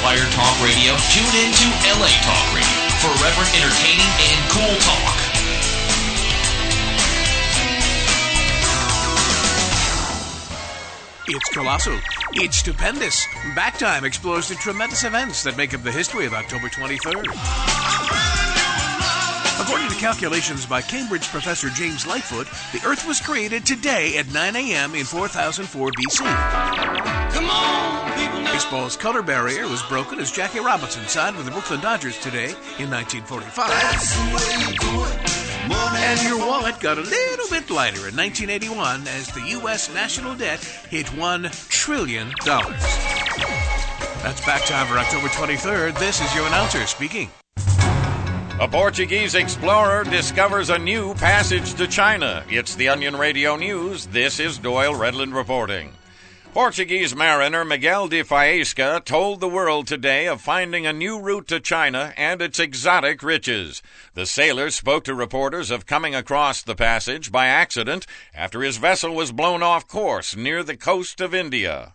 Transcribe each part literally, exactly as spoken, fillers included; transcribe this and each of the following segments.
Inspired Talk Radio, tune in to L A Talk Radio for irreverent, entertaining, and cool talk. It's colossal. It's stupendous. Backtime explores the tremendous events that make up the history of October twenty-third. According to calculations by Cambridge professor James Lightfoot, the Earth was created today at nine a.m. in four thousand four B C. Come on, people. Baseball's color barrier was broken as Jackie Robinson signed with the Brooklyn Dodgers today in nineteen forty-five. And your wallet got a little bit lighter in nineteen eighty-one as the U S national debt hit one trillion dollars. That's back time for October twenty-third. This is your announcer speaking. A Portuguese explorer discovers a new passage to China. It's the Onion Radio News. This is Doyle Redland reporting. Portuguese mariner Miguel de Faísca told the world today of finding a new route to China and its exotic riches. The sailor spoke to reporters of coming across the passage by accident after his vessel was blown off course near the coast of India.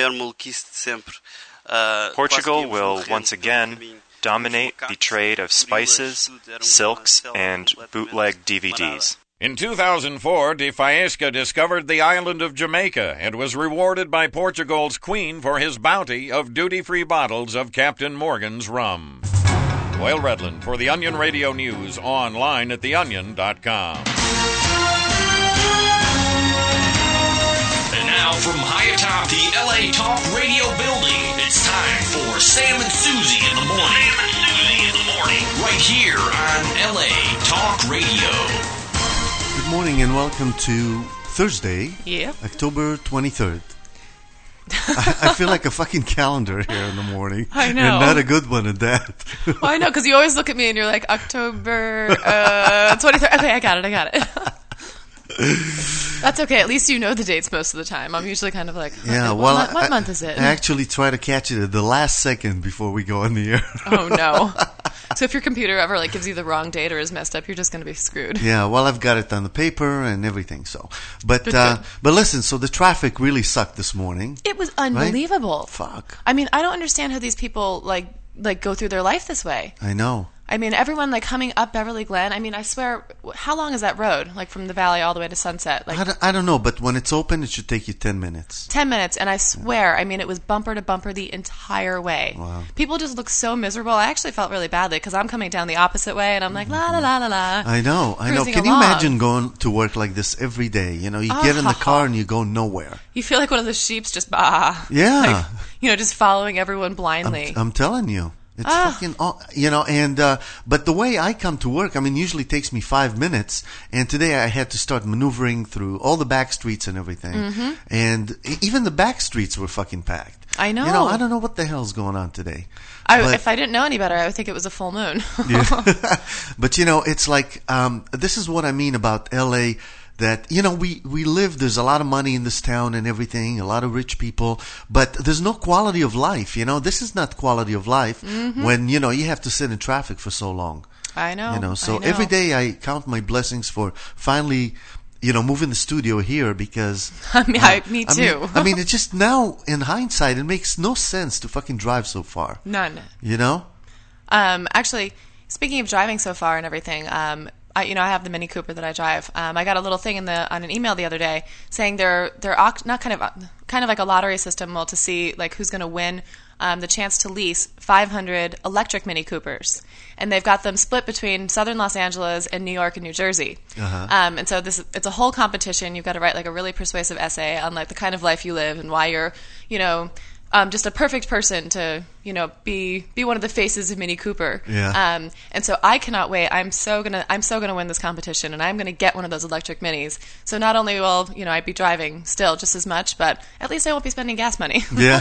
Portugal will once again dominate the trade of spices, silks, and bootleg D V Ds. In two thousand four, de Faísca discovered the island of Jamaica and was rewarded by Portugal's queen for his bounty of duty-free bottles of Captain Morgan's rum. Doyle Redland for the Onion Radio News, online at the onion dot com. And now from high atop the L A Talk Radio building, it's time for Sam and Susie in the morning. Sam and Susie in the morning. Right here on L A Talk Radio. Good morning and welcome to Thursday, yeah. October twenty-third. I, I feel like a fucking calendar here in the morning. I know. And not a good one at that. Well, I know, because you always look at me and you're like, October uh, twenty-third. Okay, I got it, I got it. That's okay. At least you know the dates most of the time. I'm usually kind of like, okay, yeah, what, well, month, what I, month is it? I actually try to catch it at the last second before we go on the air. Oh, no. So if your computer ever like gives you the wrong date or is messed up, you're just going to be screwed. Yeah, well, I've got it on the paper and everything. So, but Good, uh, good. but listen, so the traffic really sucked this morning. It was unbelievable. Right? Fuck. I mean, I don't understand how these people like like go through their life this way. I know. I mean, everyone like coming up Beverly Glen. I mean, I swear, how long is that road? Like from the valley all the way to Sunset? Like I don't, I don't know, but when it's open, it should take you ten minutes. Ten minutes, and I swear, I mean, it was bumper to bumper the entire way. Wow. People just look so miserable. I actually felt really badly because I'm coming down the opposite way, and I'm like, la la la la la. I know, I know. Can you along. imagine going to work like this every day? You know, you Oh. get in the car and you go nowhere. You feel like one of those sheeps just, bah. Yeah. Like, you know, just following everyone blindly. I'm, I'm telling you. It's Ah. fucking, aw- you know, and, uh, but the way I come to work, I mean, usually takes me five minutes, and today I had to start maneuvering through all the back streets and everything, Mm-hmm. and e- even the back streets were fucking packed. I know. You know, I don't know what the hell's going on today. I, but- if I didn't know any better, I would think it was a full moon. Yeah. But, you know, it's like, um, this is what I mean about L A, that, you know, we, we live, there's a lot of money in this town and everything, a lot of rich people, but there's no quality of life, you know. This is not quality of life Mm-hmm. when, you know, you have to sit in traffic for so long. I know. You know, so I know. every day I count my blessings for finally, you know, moving the studio here because... I mean, I, me I too. mean, I mean, it's just now, in hindsight, it makes no sense to fucking drive so far. None. You know? Um, actually, speaking of driving so far and everything, um, I, you know, I have the Mini Cooper that I drive. Um, I got a little thing in the on an email the other day saying they're they're not kind of kind of like a lottery system, well, to see like who's going to win um, the chance to lease five hundred electric Mini Coopers, and they've got them split between Southern Los Angeles and New York and New Jersey. Uh-huh. Um, and so this it's a whole competition. You've got to write like a really persuasive essay on like the kind of life you live and why you're, you know. Um, just a perfect person to, you know, be be one of the faces of Mini Cooper. Yeah. Um, and so I cannot wait. I'm so gonna I'm so gonna win this competition, and I'm gonna get one of those electric minis. So not only will, you know, I'd be driving still just as much, but at least I won't be spending gas money. Yeah.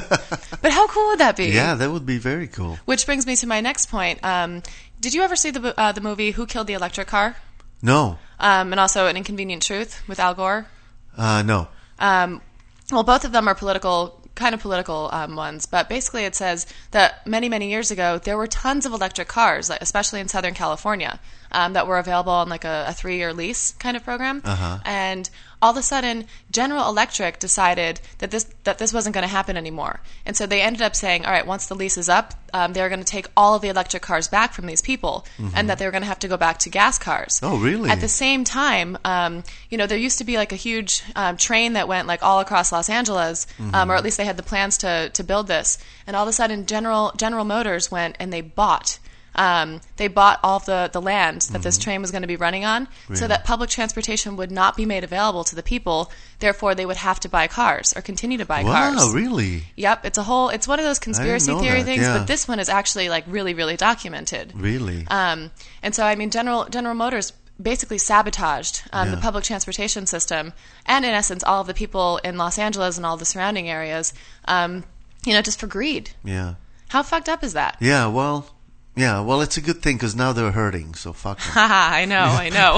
But how cool would that be? Yeah, that would be very cool. Which brings me to my next point. Um, did you ever see the uh, the movie Who Killed the Electric Car? No. Um, and also An Inconvenient Truth with Al Gore. Uh, no. Um, well, both of them are political. Kind of political um, ones, but basically it says that many, many years ago there were tons of electric cars, like, especially in Southern California, um, that were available on like a, a three-year lease kind of program. Uh-huh. And all of a sudden General Electric decided that this that this wasn't going to happen anymore. And so they ended up saying, all right, once the lease is up, um, they're going to take all of the electric cars back from these people, mm-hmm. and that they were going to have to go back to gas cars. Oh, really? At the same time, um, you know, there used to be like a huge um, train that went like all across Los Angeles, mm-hmm. um, or at least they had the plans to to build this. And all of a sudden, General General Motors went and they bought. Um, they bought all of the, the land that mm-hmm. this train was going to be running on, really? So that public transportation would not be made available to the people. Therefore, they would have to buy cars or continue to buy wow, cars. Wow, really? Yep, it's a whole. It's one of those conspiracy theory that, things, yeah. but this one is actually like really, really documented. Really? Um, and so, I mean, General General Motors basically sabotaged um, yeah. the public transportation system, and in essence, all of the people in Los Angeles and all the surrounding areas. Um, you know, just for greed. Yeah. How fucked up is that? Yeah. Well. Yeah, well, it's a good thing because now they're hurting, so fuck them. Haha, I know, I know.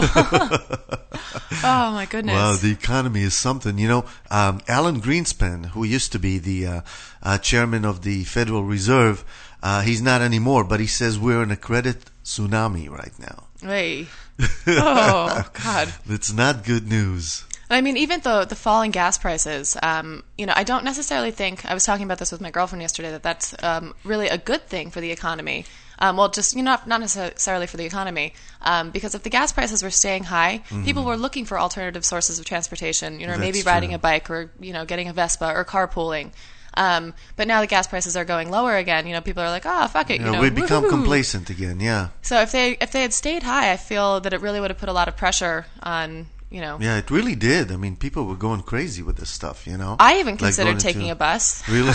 Oh, my goodness. Well, the economy is something. You know, um, Alan Greenspan, who used to be the uh, uh, chairman of the Federal Reserve, uh, he's not anymore, but he says we're in a credit tsunami right now. Hey. Oh, God. It's not good news. I mean, even though the falling gas prices, um, you know, I don't necessarily think, I was talking about this with my girlfriend yesterday, that that's um, really a good thing for the economy. Um, well, just, you know, not, not necessarily for the economy, um, because if the gas prices were staying high, mm-hmm. people were looking for alternative sources of transportation, you know, that's maybe riding true. a bike or, you know, getting a Vespa or carpooling. Um, but now the gas prices are going lower again. You know, people are like, oh, fuck it. You you know, know we become woo-hoo. complacent again, yeah. So if they if they had stayed high, I feel that it really would have put a lot of pressure on, you know. Yeah, it really did. I mean, people were going crazy with this stuff, you know. I even like considered taking into... a bus. Really?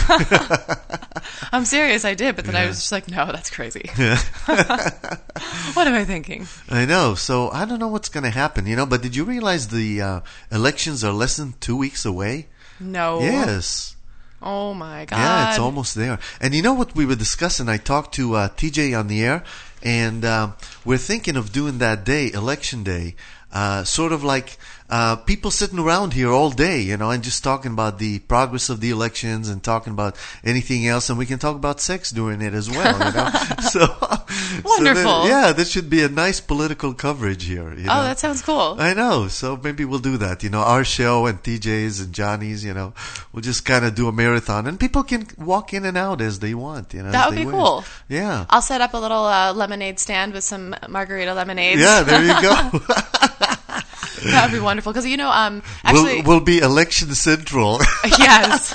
I'm serious, I did, but then yeah. I was just like, no, that's crazy. Yeah. What am I thinking? I know. So I don't know what's going to happen, you know, but did you realize the uh, elections are less than two weeks away? No. Yes. Oh, my God. Yeah, it's almost there. And you know what we were discussing? I talked to uh, T J on the air, and um, we're thinking of doing that day, election day, uh, sort of like uh, people sitting around here all day, you know, and just talking about the progress of the elections and talking about anything else, and we can talk about sex during it as well, you know. so, Wonderful. So that, yeah, that should be a nice political coverage here. You know? Oh, that sounds cool. I know. So maybe we'll do that, you know, our show and T J's and Johnny's, you know, we'll just kind of do a marathon, and people can walk in and out as they want, you know. That would be wish. cool. Yeah. I'll set up a little uh, lemonade stand with some margarita lemonades. Yeah, there you go. That would be wonderful. Because, you know, um, actually... We'll, we'll be election central. Yes.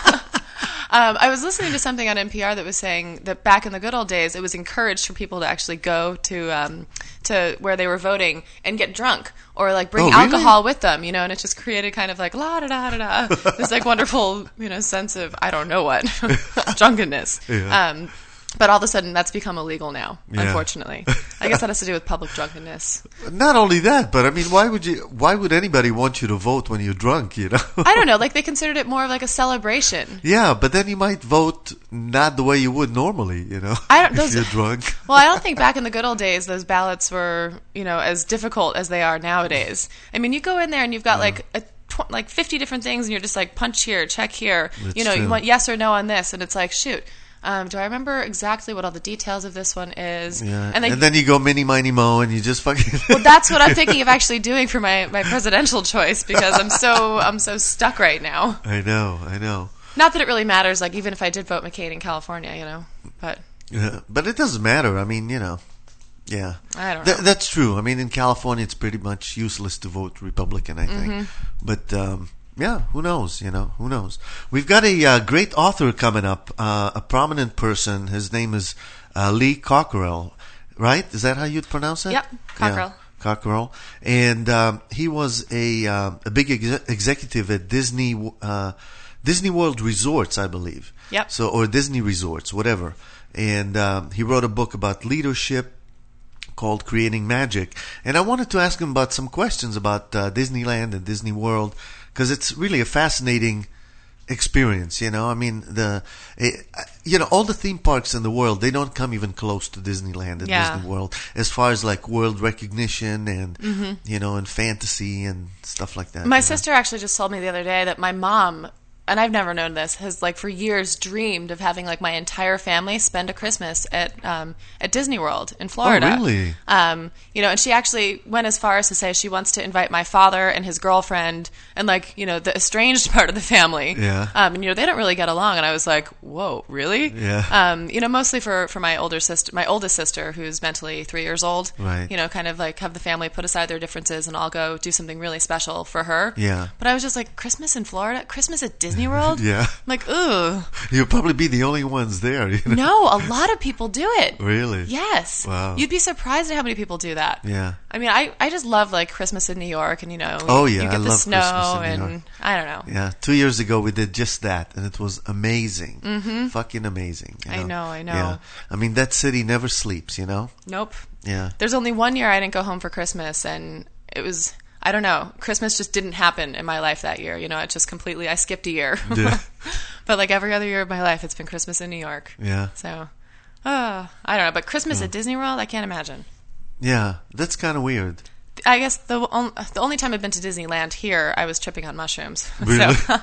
Um, I was listening to something on N P R that was saying that back in the good old days, it was encouraged for people to actually go to um, to where they were voting and get drunk or like bring oh, really? alcohol with them, you know, and it just created kind of like la da da da da, this like wonderful, you know, sense of I don't know what drunkenness. Yeah. Um, But all of a sudden, that's become illegal now, yeah. unfortunately. I guess that has to do with public drunkenness. Not only that, but I mean, why would you? Why would anybody want you to vote when you're drunk? You know? I don't know. Like they considered it more of like a celebration. Yeah, but then you might vote not the way you would normally. You know, I don't, those, if you're drunk. Well, I don't think back in the good old days those ballots were, you know, as difficult as they are nowadays. I mean, you go in there and you've got yeah. like a. Tw- like fifty different things, and you're just like punch here, check here. That's you know, true. You want yes or no on this, and it's like shoot. Um, do I remember exactly what all the details of this one is? Yeah. And, like, and then you go mini, miny, mo, and you just fucking. Well, that's what I'm thinking of actually doing for my, my presidential choice because I'm so I'm so stuck right now. I know, I know. Not that it really matters. Like even if I did vote McCain in California, you know, but. Yeah, but it doesn't matter. I mean, you know, yeah. I don't know. Th- that's true. I mean, in California, it's pretty much useless to vote Republican. I think, mm-hmm. but. Um, Yeah, who knows, you know, who knows. We've got a uh, great author coming up, uh, a prominent person. His name is uh, Lee Cockerell, right? Is that how you'd pronounce it? Yep, Cockerell. Yeah, Cockerell. And um, he was a uh, a big ex- executive at Disney uh, Disney World Resorts, I believe. Yep. So, or Disney Resorts, whatever. And um, he wrote a book about leadership called Creating Magic. And I wanted to ask him about some questions about uh, Disneyland and Disney World, because it's really a fascinating experience, you know. I mean, the it, you know, all the theme parks in the world, they don't come even close to Disneyland and yeah. Disney World as far as like world recognition and mm-hmm. you know, and fantasy and stuff like that. My you sister know? actually just told me the other day that my mom and I've never known this, has like for years dreamed of having like my entire family spend a Christmas at um, at Disney World in Florida. Oh, really? Um, you know, and she actually went as far as to say she wants to invite my father and his girlfriend and like, you know, the estranged part of the family. Yeah. Um, and you know, they don't really get along. And I was like, whoa, really? Yeah. Um, you know, mostly for, for my older sister, my oldest sister, who's mentally three years old. Right. You know, kind of like have the family put aside their differences and I'll go do something really special for her. Yeah. But I was just like, Christmas in Florida? Christmas at Disney World? Yeah. I'm like, ooh. You'll probably be the only ones there. You know? No, a lot of people do it. Really? Yes. Wow. You'd be surprised at how many people do that. Yeah. I mean, I, I just love like Christmas in New York, and you know, Oh, yeah, you get I the love snow, Christmas in New and York. I don't know. Yeah, two years ago we did just that, and it was amazing. Mm-hmm. Fucking amazing. You know? I know, I know. Yeah. I mean, that city never sleeps, you know? Nope. Yeah. There's only one year I didn't go home for Christmas, and it was, I don't know, Christmas just didn't happen in my life that year. You know, it just completely, I skipped a year. Yeah. But like every other year of my life, it's been Christmas in New York. Yeah. So, uh, I don't know. But Christmas at Disney World, I can't imagine. Yeah, that's kind of weird. I guess the, on, the only time I've been to Disneyland here, I was tripping on mushrooms. Really? So,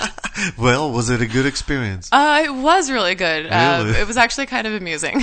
Well, was it a good experience? Uh, it was really good. Really? Uh, it was actually kind of amusing.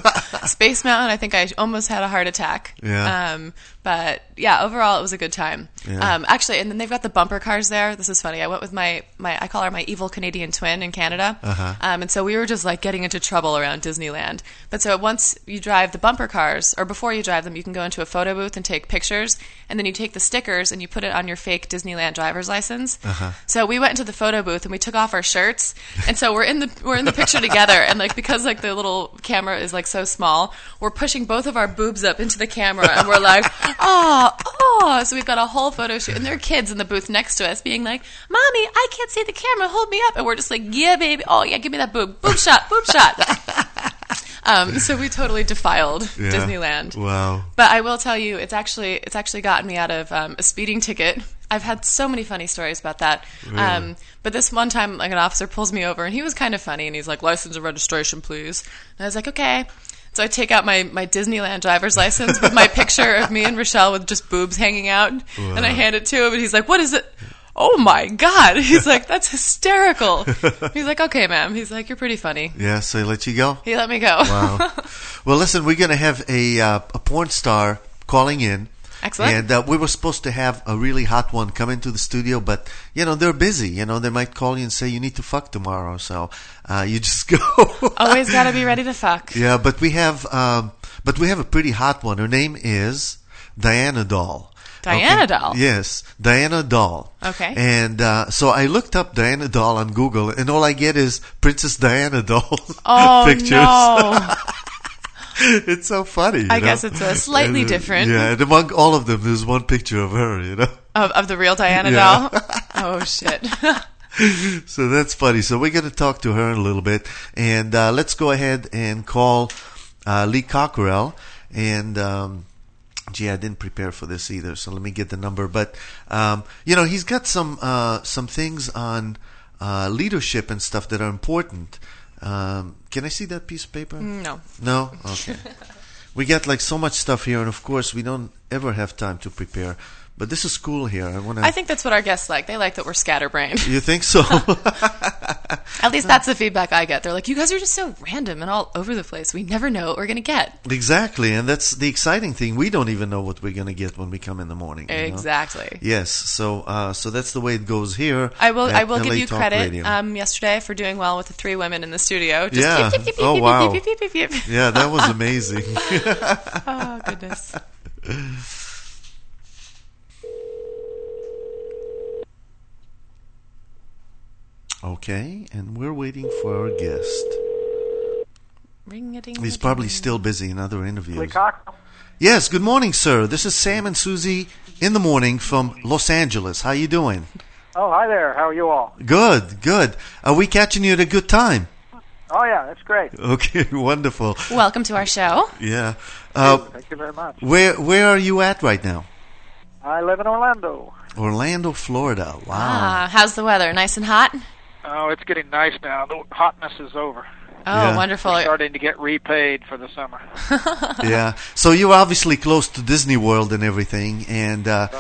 Space Mountain, I think I almost had a heart attack. Yeah. Um, but yeah, overall it was a good time. Yeah. Um, actually, and then they've got the bumper cars there. This is funny. I went with my, my I call her my evil Canadian twin in Canada. Uh-huh. Um, and so we were just like getting into trouble around Disneyland. But so once you drive the bumper cars, or before you drive them, you can go into a photo booth and take pictures. And then you take the stickers and you put it on your fake Disneyland driver's license. Uh-huh. So we went into the photo booth and we took off our shirts, and so we're in the we're in the picture together, and like because like the little camera is like so small, we're pushing both of our boobs up into the camera, and we're like, oh, oh. So we've got a whole photo shoot, and there are kids in the booth next to us being like, "Mommy, I can't see the camera, hold me up," and we're just like, "Yeah, baby, oh yeah, give me that boob, boob shot, boob shot." Um, so we totally defiled Yeah. Disneyland. Wow. But I will tell you, it's actually it's actually gotten me out of um, a speeding ticket. I've had so many funny stories about that. Really? Um, but this one time, like an officer pulls me over, and he was kind of funny, and he's like, "License and registration, please." And I was like, "Okay." So I take out my, my Disneyland driver's license with my picture of me and Rochelle with just boobs hanging out, Wow. and I hand it to him, and he's like, "What is it?" Oh my God. He's like, "That's hysterical." He's like, "Okay, ma'am." He's like, "You're pretty funny." Yeah, so he let you go? He let me go. Wow. Well, listen, we're going to have a uh, a porn star calling in. Excellent. And uh, we were supposed to have a really hot one come into the studio, but, you know, they're busy. You know, they might call you and say, you need to fuck tomorrow. So uh, you just go. Always got to be ready to fuck. Yeah, but we have um, but we have a pretty hot one. Her name is Diana Doll. Diana Okay? Doll? Yes, Diana Doll. Okay. And uh, so I looked up Diana Doll on Google, and all I get is Princess Diana Doll Oh, pictures. no. It's so funny. you I know? guess it's a slightly And, uh, different. Yeah, and among all of them, there's one picture of her, you know. Of, of the real Diana Yeah. doll? Oh, shit. So that's funny. So we're going to talk to her in a little bit. And uh, let's go ahead and call uh, Lee Cockrell. And, um, gee, I didn't prepare for this either, so let me get the number. But, um, you know, he's got some uh, some things on uh, leadership and stuff that are important. Um, can I see that piece of paper? No. No? Okay. We got like so much stuff here, and of course we don't ever have time to prepare. But this is cool here. I want to. I think that's what our guests like. They like that we're scatterbrained. You think so? At least that's the feedback I get. They're like, "You guys are just so random and all over the place. We never know what we're going to get." Exactly, and that's the exciting thing. We don't even know what we're going to get when we come in the morning. you know? Exactly. Yes. So, uh, so that's the way it goes here. I will. at I will L A give you Talk credit Radio. um, yesterday for doing well with the three women in the studio. Just Yeah. beep, beep, beep, Oh, beep, wow. beep, beep, beep, beep, beep. Yeah, that was amazing. Oh goodness. Okay, and we're waiting for our guest. Ring-a-ding. He's probably still busy in other interviews. Lee Cockrell. Yes. Good morning, sir. This is Sam and Susie in the morning from Los Angeles. How you doing? Oh, hi there. How are you all? Good. Good. Are we catching you at a good time? Oh, yeah, that's great. Okay. Wonderful. Welcome to our show. Yeah. Uh, Thank you very much. where Where are you at right now? I live in Orlando. Orlando, Florida. Wow. Ah, how's the weather? Nice and hot? Oh, it's getting nice now. The hotness is over. Oh, Yeah. wonderful. We're starting to get repaid for the summer. Yeah. So you're obviously close to Disney World and everything, and uh,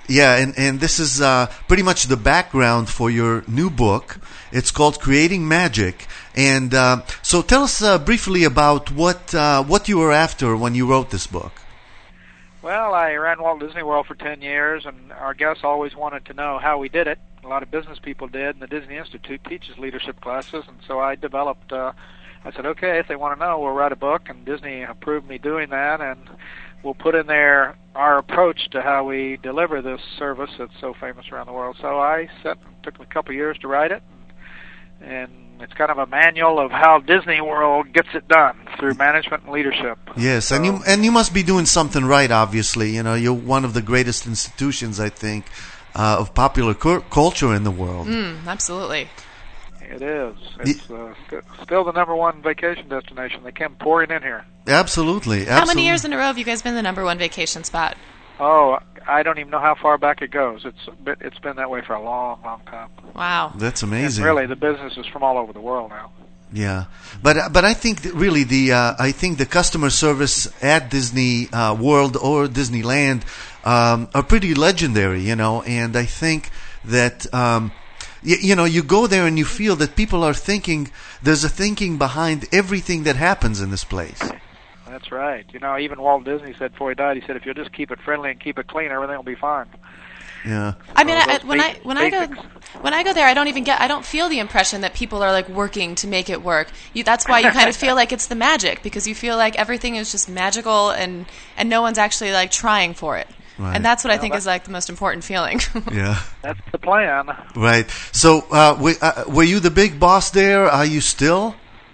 Yeah, and, and this is uh, pretty much the background for your new book. It's called Creating Magic. And uh, so tell us uh, briefly about what uh, what you were after when you wrote this book. Well, I ran Walt Disney World for ten years, and our guests always wanted to know how we did it. A lot of business people did, and the Disney Institute teaches leadership classes, and so I developed, uh, I said, okay, if they want to know, we'll write a book, and Disney approved me doing that, and we'll put in there our approach to how we deliver this service that's so famous around the world. So I set, took a couple of years to write it, and, and it's kind of a manual of how Disney World gets it done through management and leadership. Yes, so, and you and you must be doing something right, obviously. You know, you're one of the greatest institutions, I think, uh, of popular cu- culture in the world. Mm, absolutely. It is. It's uh, st- still the number one vacation destination. They come pouring in here. Absolutely, absolutely. How many years in a row have you guys been the number one vacation spot? Oh, I don't even know how far back it goes. It's been, it's been that way for a long, long time. Wow. That's amazing. And really, the business is from all over the world now. Yeah, but but I think that really the uh, I think the customer service at Disney uh, World or Disneyland um, are pretty legendary, you know, and I think that um, you, you know you go there and you feel that people are thinking. There's a thinking behind everything that happens in this place. That's right. You know, even Walt Disney said before he died, he said, if you'll just keep it friendly and keep it clean, everything will be fine. Yeah. I mean, So I, those when I basic- when I go basics. when I go there, I don't even get I don't feel the impression that people are like working to make it work. You, that's why you kind of feel like it's the magic, because you feel like everything is just magical and and no one's actually like trying for it. Right. And that's what I Well, think that- is like the most important feeling. Yeah. That's the plan. Right. So, uh, were, uh, were you the big boss there? Are you still?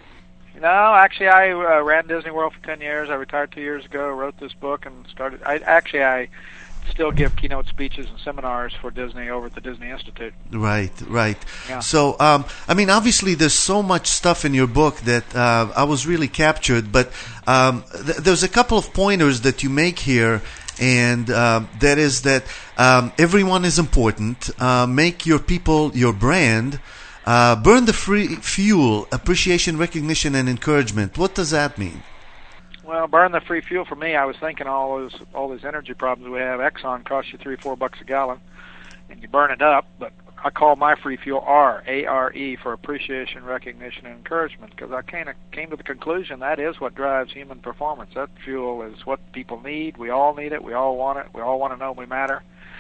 No, actually, I uh, ran Disney World for ten years. I retired two years ago, wrote this book, and started... I Actually, I still give keynote speeches and seminars for Disney over at the Disney Institute. Right, right. Yeah. So, um, I mean, obviously, there's so much stuff in your book that uh, I was really captured. But um, th- there's a couple of pointers that you make here, and um, that is that um, everyone is important. Uh, make your people your brand. Uh, burn the free fuel, appreciation, recognition, and encouragement. What does that mean? Well, burn the free fuel for me. I was thinking all those all these energy problems we have. Exxon costs you three, four bucks a gallon, and you burn it up. But I call my free fuel R, A R E, for appreciation, recognition, and encouragement, because I kind of came to the conclusion that is what drives human performance. That fuel is what people need. We all need it. We all want it. We all want to know we matter.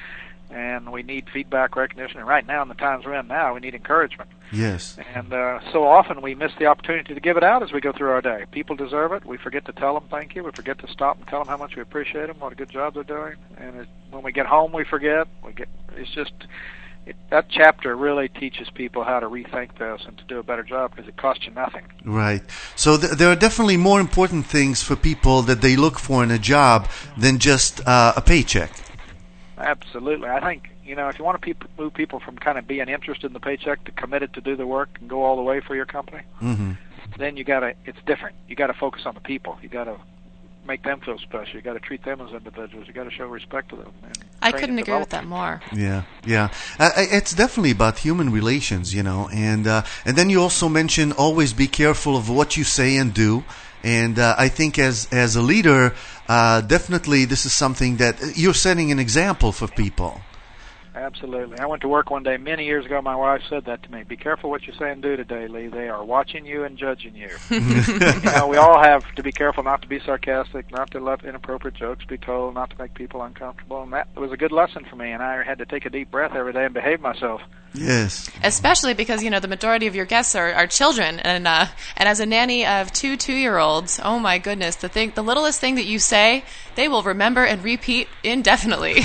And we need feedback, recognition. And right now, in the times we're in now, we need encouragement. Yes. And uh, so often we miss the opportunity to give it out as we go through our day. People deserve it. We forget to tell them thank you. We forget to stop and tell them how much we appreciate them, what a good job they're doing. And it, when we get home, we forget. We get. It's just it, that chapter really teaches people how to rethink this and to do a better job, because it costs you nothing. Right. So th- there are definitely more important things for people that they look for in a job than just uh, a paycheck. Absolutely. I think, you know, if you want to pe- move people from kind of being interested in the paycheck to committed to do the work and go all the way for your company, Mm-hmm. then you got to, it's different. You got to focus on the people. You got to make them feel special. You got to treat them as individuals. You got to show respect to them. And I train couldn't and agree with develop that more. Yeah, yeah. Uh, it's definitely about human relations, you know. And uh, and then you also mention always be careful of what you say and do. And uh, I think as as a leader, uh, definitely this is something that you're setting an example for people. Absolutely. I went to work one day many years ago. My wife said that to me. Be careful what you say and do today, Lee. They are watching you and judging you. You know, we all have to be careful not to be sarcastic, not to let inappropriate jokes be told, not to make people uncomfortable. And that was a good lesson for me, and I had to take a deep breath every day and behave myself. Yes. Especially because, you know, the majority of your guests are, are children, and uh, and as a nanny of two two-year-olds, oh my goodness, the thing, the littlest thing that you say, they will remember and repeat indefinitely.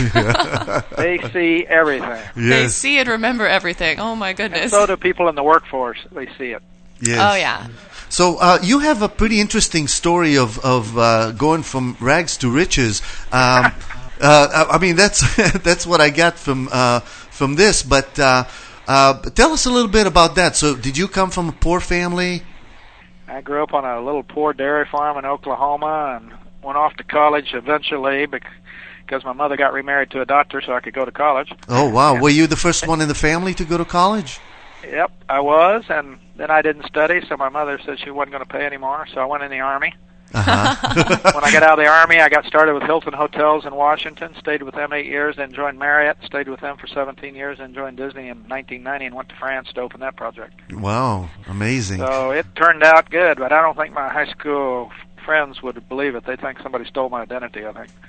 They see everything. They Yes. see and remember everything. Oh my And goodness. so do people in the workforce. They see it. Yes. Oh yeah. So uh, you have a pretty interesting story of of uh, going from rags to riches. Um, uh, I mean, that's that's what I got from uh, from this. But uh, uh, tell us a little bit about that. So, did you come from a poor family? I grew up on a little poor dairy farm in Oklahoma and went off to college eventually because my mother got remarried to a doctor so I could go to college. Oh wow! Were you the first one in the family to go to college? Yep, I was, and then I didn't study, so my mother said she wasn't going to pay anymore, so I went in the Army. Uh-huh. When I got out of the Army, I got started with Hilton Hotels in Washington, stayed with them eight years, then joined Marriott, stayed with them for seventeen years, then joined Disney in nineteen ninety and went to France to open that project. Wow, amazing. So it turned out good, but I don't think my high school friends would believe it. They think somebody stole my identity, I think.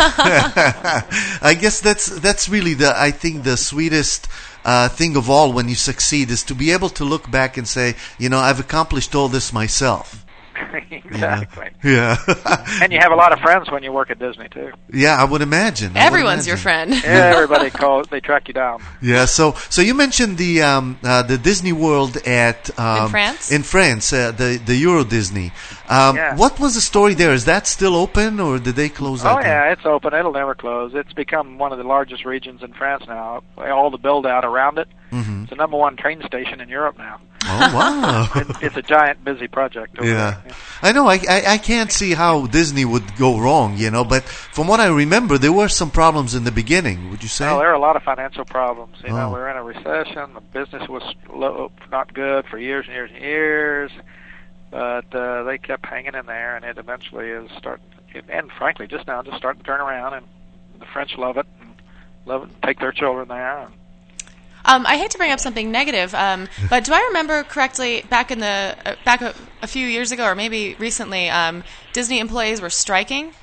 I guess that's that's really the I think the sweetest uh, thing of all when you succeed is to be able to look back and say, you know, I've accomplished all this myself. Exactly. Yeah. And you have a lot of friends when you work at Disney too. Yeah, I would imagine. I Everyone's would imagine. your friend. Everybody calls. They track you down. Yeah. So, so you mentioned the um, uh, the Disney World at um, In France? In France, uh, the the Euro Disney. Um, Yeah. What was the story there? Is that still open, or did they close that Oh down? yeah, it's open. It'll never close. It's become one of the largest regions in France now. All the build out around it. Mm-hmm. It's the number one train station in Europe now. Oh wow. It's, it's a giant, busy project. Over Yeah. there. I know. I, I I can't see how Disney would go wrong, you know. But from what I remember, there were some problems in the beginning. Would you say? Oh, there are a lot of financial problems. You know, Oh. we were in a recession. The business was low, not good for years and years and years. But uh, they kept hanging in there, and it eventually is starting. And frankly, just now, just starting to turn around. And the French love it, and love it, and take their children there. And Um, I hate to bring up something negative, um, but do I remember correctly back in the uh, back a, a few years ago, or maybe recently, um, Disney employees were striking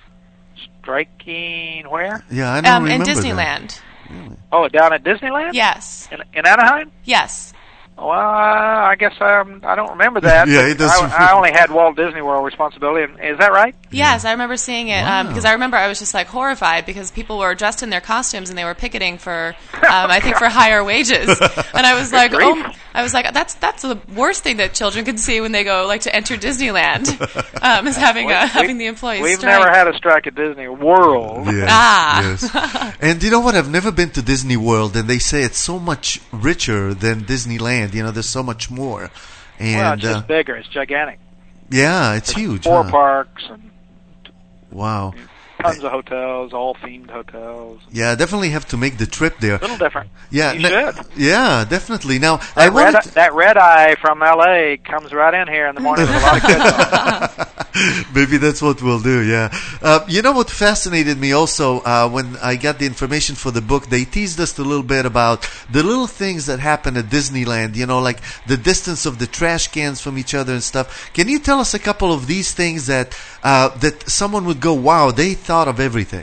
striking where? Yeah, I don't um, in remember Disneyland? that. Oh, down at Disneyland? Yes, In, in Anaheim? yes. Well, I guess um, I don't remember that. Yeah, but it does- I, I only had Walt Disney World responsibility. And is that right? Yes, I remember seeing it um, Wow. because I remember I was just like horrified because people were dressed in their costumes and they were picketing for, um, I think, for higher wages, and I was like, grief. oh, I was like, that's that's the worst thing that children can see when they go like to enter Disneyland, um, is having uh, having the employees We've strike. never had a strike at Disney World. Yes, Ah. yes. And you know what? I've never been to Disney World, and they say it's so much richer than Disneyland. You know, there's so much more. And Well, it's uh, just bigger. It's gigantic. yeah, it's huge. Four huh? parks and Wow. tons of hotels, all themed hotels. Yeah, definitely have to make the trip there. A little different. Yeah, You na- should. yeah, definitely. Now, I That red, wanted to- that red eye from L A comes right in here in the morning with a lot of kids on. Maybe that's what we'll do, yeah. Uh, you know what fascinated me also uh, when I got the information for the book? They teased us a little bit about the little things that happen at Disneyland, you know, like the distance of the trash cans from each other and stuff. Can you tell us a couple of these things that uh, that someone would go, wow, they thought of everything?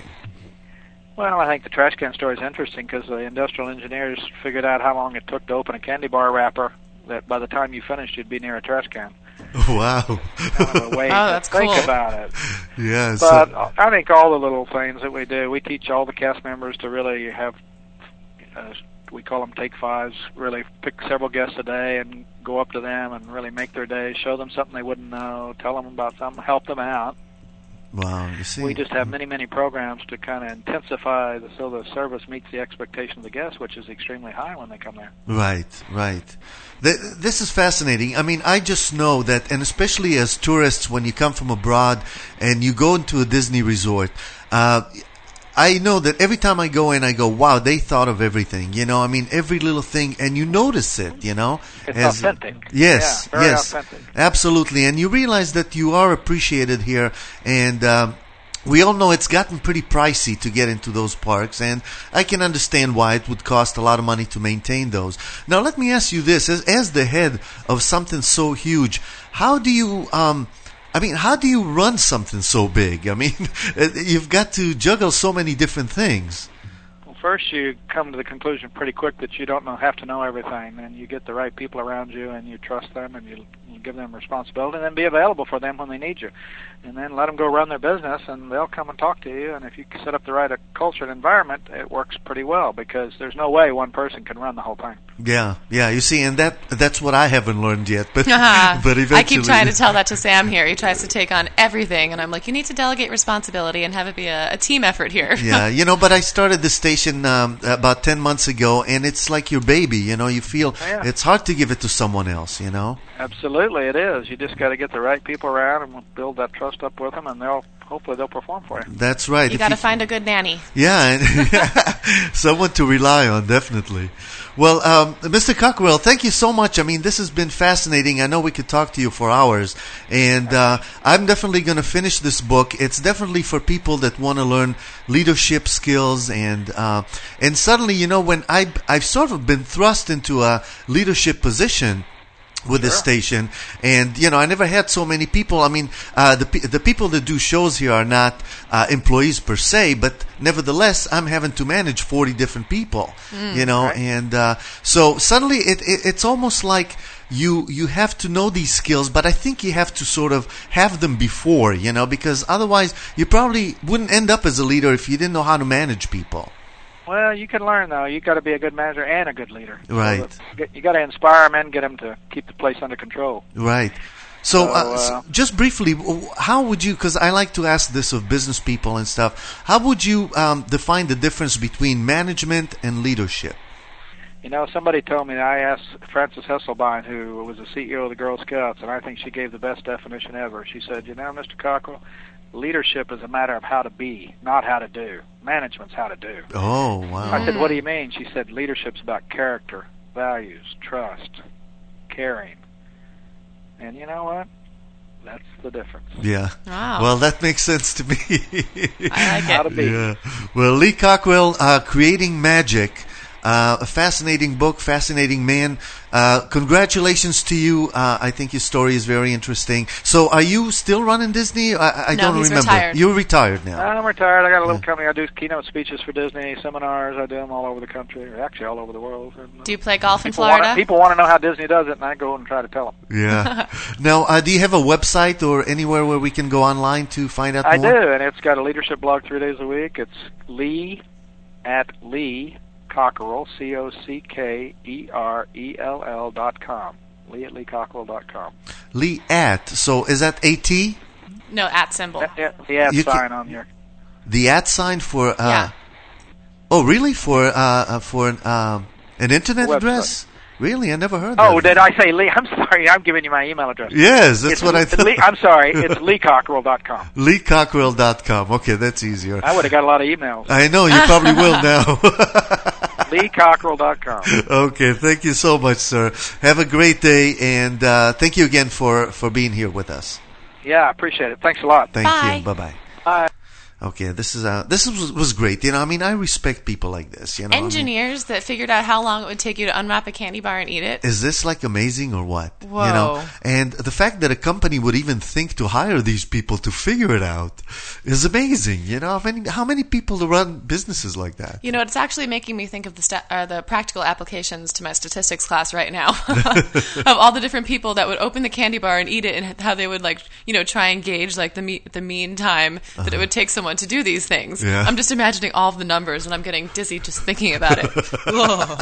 Well, I think the trash can story is interesting because the industrial engineers figured out how long it took to open a candy bar wrapper that by the time you finished, you'd be near a trash can. Wow. Kind of a way Oh, to that's think cool. about it. Yeah. But so, I think all the little things that we do, we teach all the cast members to really have, uh, we call them take fives, really pick several guests a day and go up to them and really make their day, show them something they wouldn't know, tell them about something, help them out. wow, you see. We just have many, many programs to kind of intensify the, so the service meets the expectation of the guests, which is extremely high when they come there. Right, right. Th- This is fascinating. I mean, I just know that, and especially as tourists, when you come from abroad and you go into a Disney resort, uh, I know that every time I go in, I go, wow, they thought of everything. You know, I mean, every little thing, and you notice it, you know. It's as- authentic. Yes, Yeah, very yes. authentic. Absolutely. And you realize that you are appreciated here, and um, we all know it's gotten pretty pricey to get into those parks, and I can understand why it would cost a lot of money to maintain those. Now, let me ask you this. As, as the head of something so huge, how do you... Um, I mean, how do you run something so big? I mean, you've got to juggle so many different things. Well, first you come to the conclusion pretty quick that you don't know, have to know everything, and you get the right people around you, and you trust them, and you, you give them responsibility, and then be available for them when they need you. And then let them go run their business, and they'll come and talk to you, and if you set up the right uh, culture and environment, it works pretty well, because there's no way one person can run the whole thing. Yeah, yeah. You see, and that that's what I haven't learned yet. But but eventually, I keep trying to tell that to Sam here. He tries to take on everything, and I'm like, you need to delegate responsibility and have it be a, a team effort here. Yeah, you know, but I started the station um, about ten months ago, and it's like your baby. You know, you feel Yeah. it's hard to give it to someone else. You know. Absolutely, it is. You just got to get the right people around and build that trust up with them, and they'll hopefully they'll perform for you. That's right. You got to find a good nanny. Yeah, someone to rely on, definitely. Well, um, Mister Cockrell, thank you so much. I mean, this has been fascinating. I know we could talk to you for hours, and uh, I'm definitely going to finish this book. It's definitely for people that want to learn leadership skills, and uh, and suddenly, you know, when I I've sort of been thrust into a leadership position with Sure. this station, and you know, I never had so many people. I mean, uh, the pe- the people that do shows here are not uh, employees per se, but nevertheless, I'm having to manage forty different people. Mm, you know, right. and uh, so suddenly it, it it's almost like you you have to know these skills, but I think you have to sort of have them before, you know, because otherwise you probably wouldn't end up as a leader if you didn't know how to manage people. Well, you can learn, though. You got to be a good manager and a good leader. Right. So that- you got to inspire them and get them to keep the place under control. Right. So, So, uh, uh, s- just briefly, w- how would you, because I like to ask this of business people and stuff, how would you um, define the difference between management and leadership? You know, somebody told me, I asked Frances Hesselbein, who was the C E O of the Girl Scouts, and I think she gave the best definition ever. She said, you know, Mister Cockrell, leadership is a matter of how to be, not how to do. Management's how to do. Oh, wow. I said, what do you mean? She said, leadership's about character, values, trust, caring. And you know what? That's the difference. Yeah. Wow. Well, that makes sense to me. I like How to it. be. Yeah. Well, Lee Cockrell, uh, Creating Magic, uh, a fascinating book, fascinating man. Uh, congratulations to you. Uh, I think your story is very interesting. So, are you still running Disney? I, I No, don't he's remember. retired. You're retired now. I'm retired. I got a little company. I do keynote speeches for Disney, seminars. I do them all over the country, or actually all over the world. And, uh, Do you play golf in people Florida? Wanna, people want to know how Disney does it, and I go and try to tell them. Yeah. Now, uh, do you have a website or anywhere where we can go online to find out I more? do, and it's got a leadership blog three days a week. It's Lee at Lee Cockerell, C O C K E R E L L dot com. Lee at Lee Cockerell dot com. Lee at. So, is that A T? No, at symbol. Yeah, the ad You sign can- on here. The at sign for. Uh, Yeah. Oh, really? For uh, uh, for an, um, an internet Website. address? Really? I never heard Oh, that. did I say Lee? I'm sorry. I'm giving you my email address. Yes, that's It's what I thought. Lee, I'm sorry. It's Lee Cockerell dot com. Lee Cockrell dot com. Okay, that's easier. I would have got a lot of emails. I know, you probably will now. Lee Cockerell dot com. Okay, thank you so much, sir. Have a great day, and uh, thank you again for, for being here with us. Yeah, I appreciate it. Thanks a lot. Thank Bye. you. Bye-bye. Bye. Okay, this is uh, this was, was great. You know, I mean, I respect people like this. You know, I mean, Engineers that figured out how long it would take you to unwrap a candy bar and eat it. is this like amazing or what? Whoa. You know, and the fact that a company would even think to hire these people to figure it out is amazing. You know, how many how many people run businesses like that? You know, it's actually making me think of the sta- uh, the practical applications to my statistics class right now of all the different people that would open the candy bar and eat it, and how they would like you know try and gauge like the me- the mean time that Uh-huh. it would take someone to do these things. Yeah. I'm just imagining all of the numbers, and I'm getting dizzy just thinking about it. Whoa.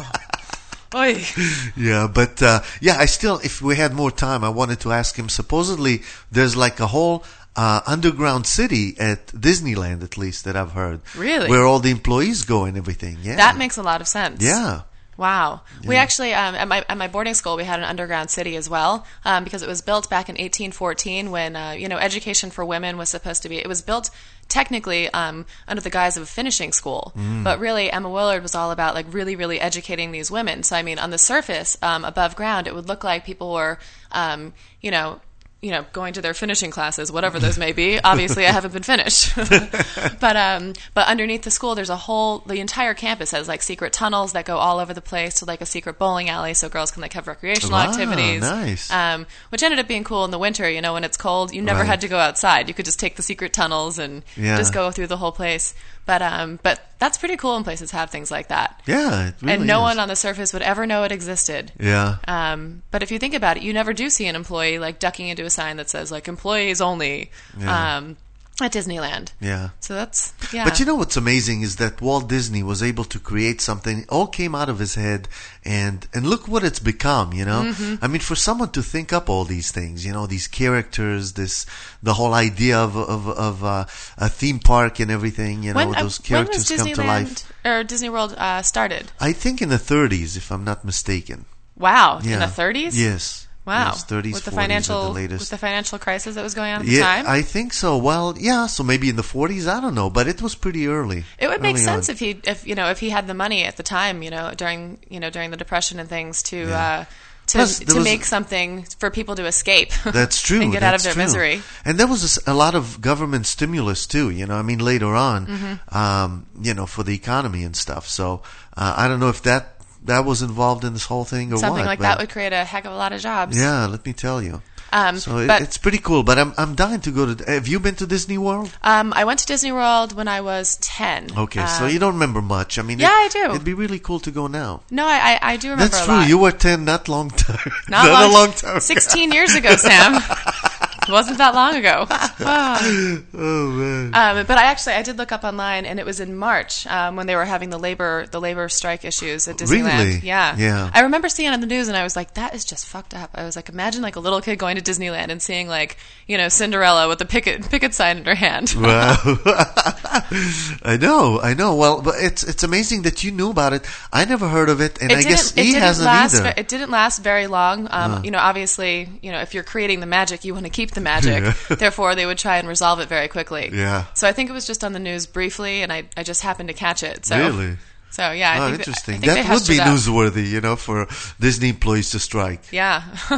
Oy. Yeah, but uh, yeah, I still, if we had more time, I wanted to ask him. Supposedly, there's like a whole uh, underground city at Disneyland, at least that I've heard. Really? Where all the employees go and everything. Yeah, That makes a lot of sense. Yeah. Wow. We actually, um, at my at my boarding school, we had an underground city as well, um, because it was built back in eighteen fourteen when, uh, you know, education for women was supposed to be, it was built technically um, under the guise of a finishing school. But really, Emma Willard was all about, like, really, really educating these women. So, I mean, on the surface, um, above ground, it would look like people were, um, you know, you know, going to their finishing classes, whatever those may be. Obviously, I haven't been finished. but um, but underneath the school, there's a whole, the entire campus has like secret tunnels that go all over the place to like a secret bowling alley, so girls can like have recreational Wow, activities. nice. Um, which ended up being cool in the winter. You know, when it's cold, you never Right. had to go outside. You could just take the secret tunnels and Yeah. just go through the whole place. But um, but that's pretty cool when places have things like that. Yeah, it really and no is. one on the surface would ever know it existed. Yeah. Um, but if you think about it, you never do see an employee like ducking into a sign that says like employees only Yeah. um, at Disneyland. Yeah. So that's yeah. But you know what's amazing is that Walt Disney was able to create something. It all came out of his head, and and look what it's become. You know, Mm-hmm. I mean, for someone to think up all these things, you know, these characters, this the whole idea of of, of uh, a theme park and everything. You know, when, uh, those when was characters come to Disneyland life. or Disney World uh, started? I think in the thirties, if I'm not mistaken. Wow, in Yeah. the thirties. Yes. Wow. His thirties, with the forties financial at the latest. with the financial crisis that was going on at the Yeah, time. I think so. Well, yeah, so maybe in the forties, I don't know, but it was pretty early. It would make early sense on. if he if you know if he had the money at the time, you know, during you know during the Depression and things to Yeah. uh, to Plus, there to was- make something for people to escape. That's true. and get out of that's their true. misery. And there was a, s- a lot of government stimulus too. You know, I mean, later on, Mm-hmm. um, you know, for the economy and stuff. So uh, I don't know if that that was involved in this whole thing or Something what. like but- that would create a heck of a lot of jobs. Yeah, let me tell you. Um, So it, but it's pretty cool. But I'm I'm dying to go to. Have you been to Disney World? um, I went to Disney World when I was ten. Okay, so Um, you don't remember much. I mean, yeah, it, I do. It'd be really cool to go now. No, I I, I do remember That's a true. lot. You were ten, not long time. Not, not long, a long time. ago. Sixteen years ago, Sam. It wasn't that long ago. Ah. Oh man. Um, but I actually I did look up online, and it was in March um, when they were having the labor the labor strike issues at Disneyland. Really? Yeah, Yeah. I remember seeing it on the news, and I was like, "That is just fucked up." I was like, "Imagine like a little kid going to Disneyland and seeing like you know Cinderella with a picket picket sign in her hand." Wow. I know, I know. Well, but it's it's amazing that you knew about it. I never heard of it, and It I guess didn't- it he didn't hasn't last, either. ve- It didn't last very long. Um, Uh. You know, obviously, you know, if you're creating the magic, you want to keep the magic. Yeah. Therefore, they would try and resolve it very quickly. Yeah. So I think it was just on the news briefly, and I, I just happened to catch it. So, Really? So yeah, I Oh, think interesting. I think they That would hushed be it up. newsworthy, you know, for Disney employees to strike. Yeah.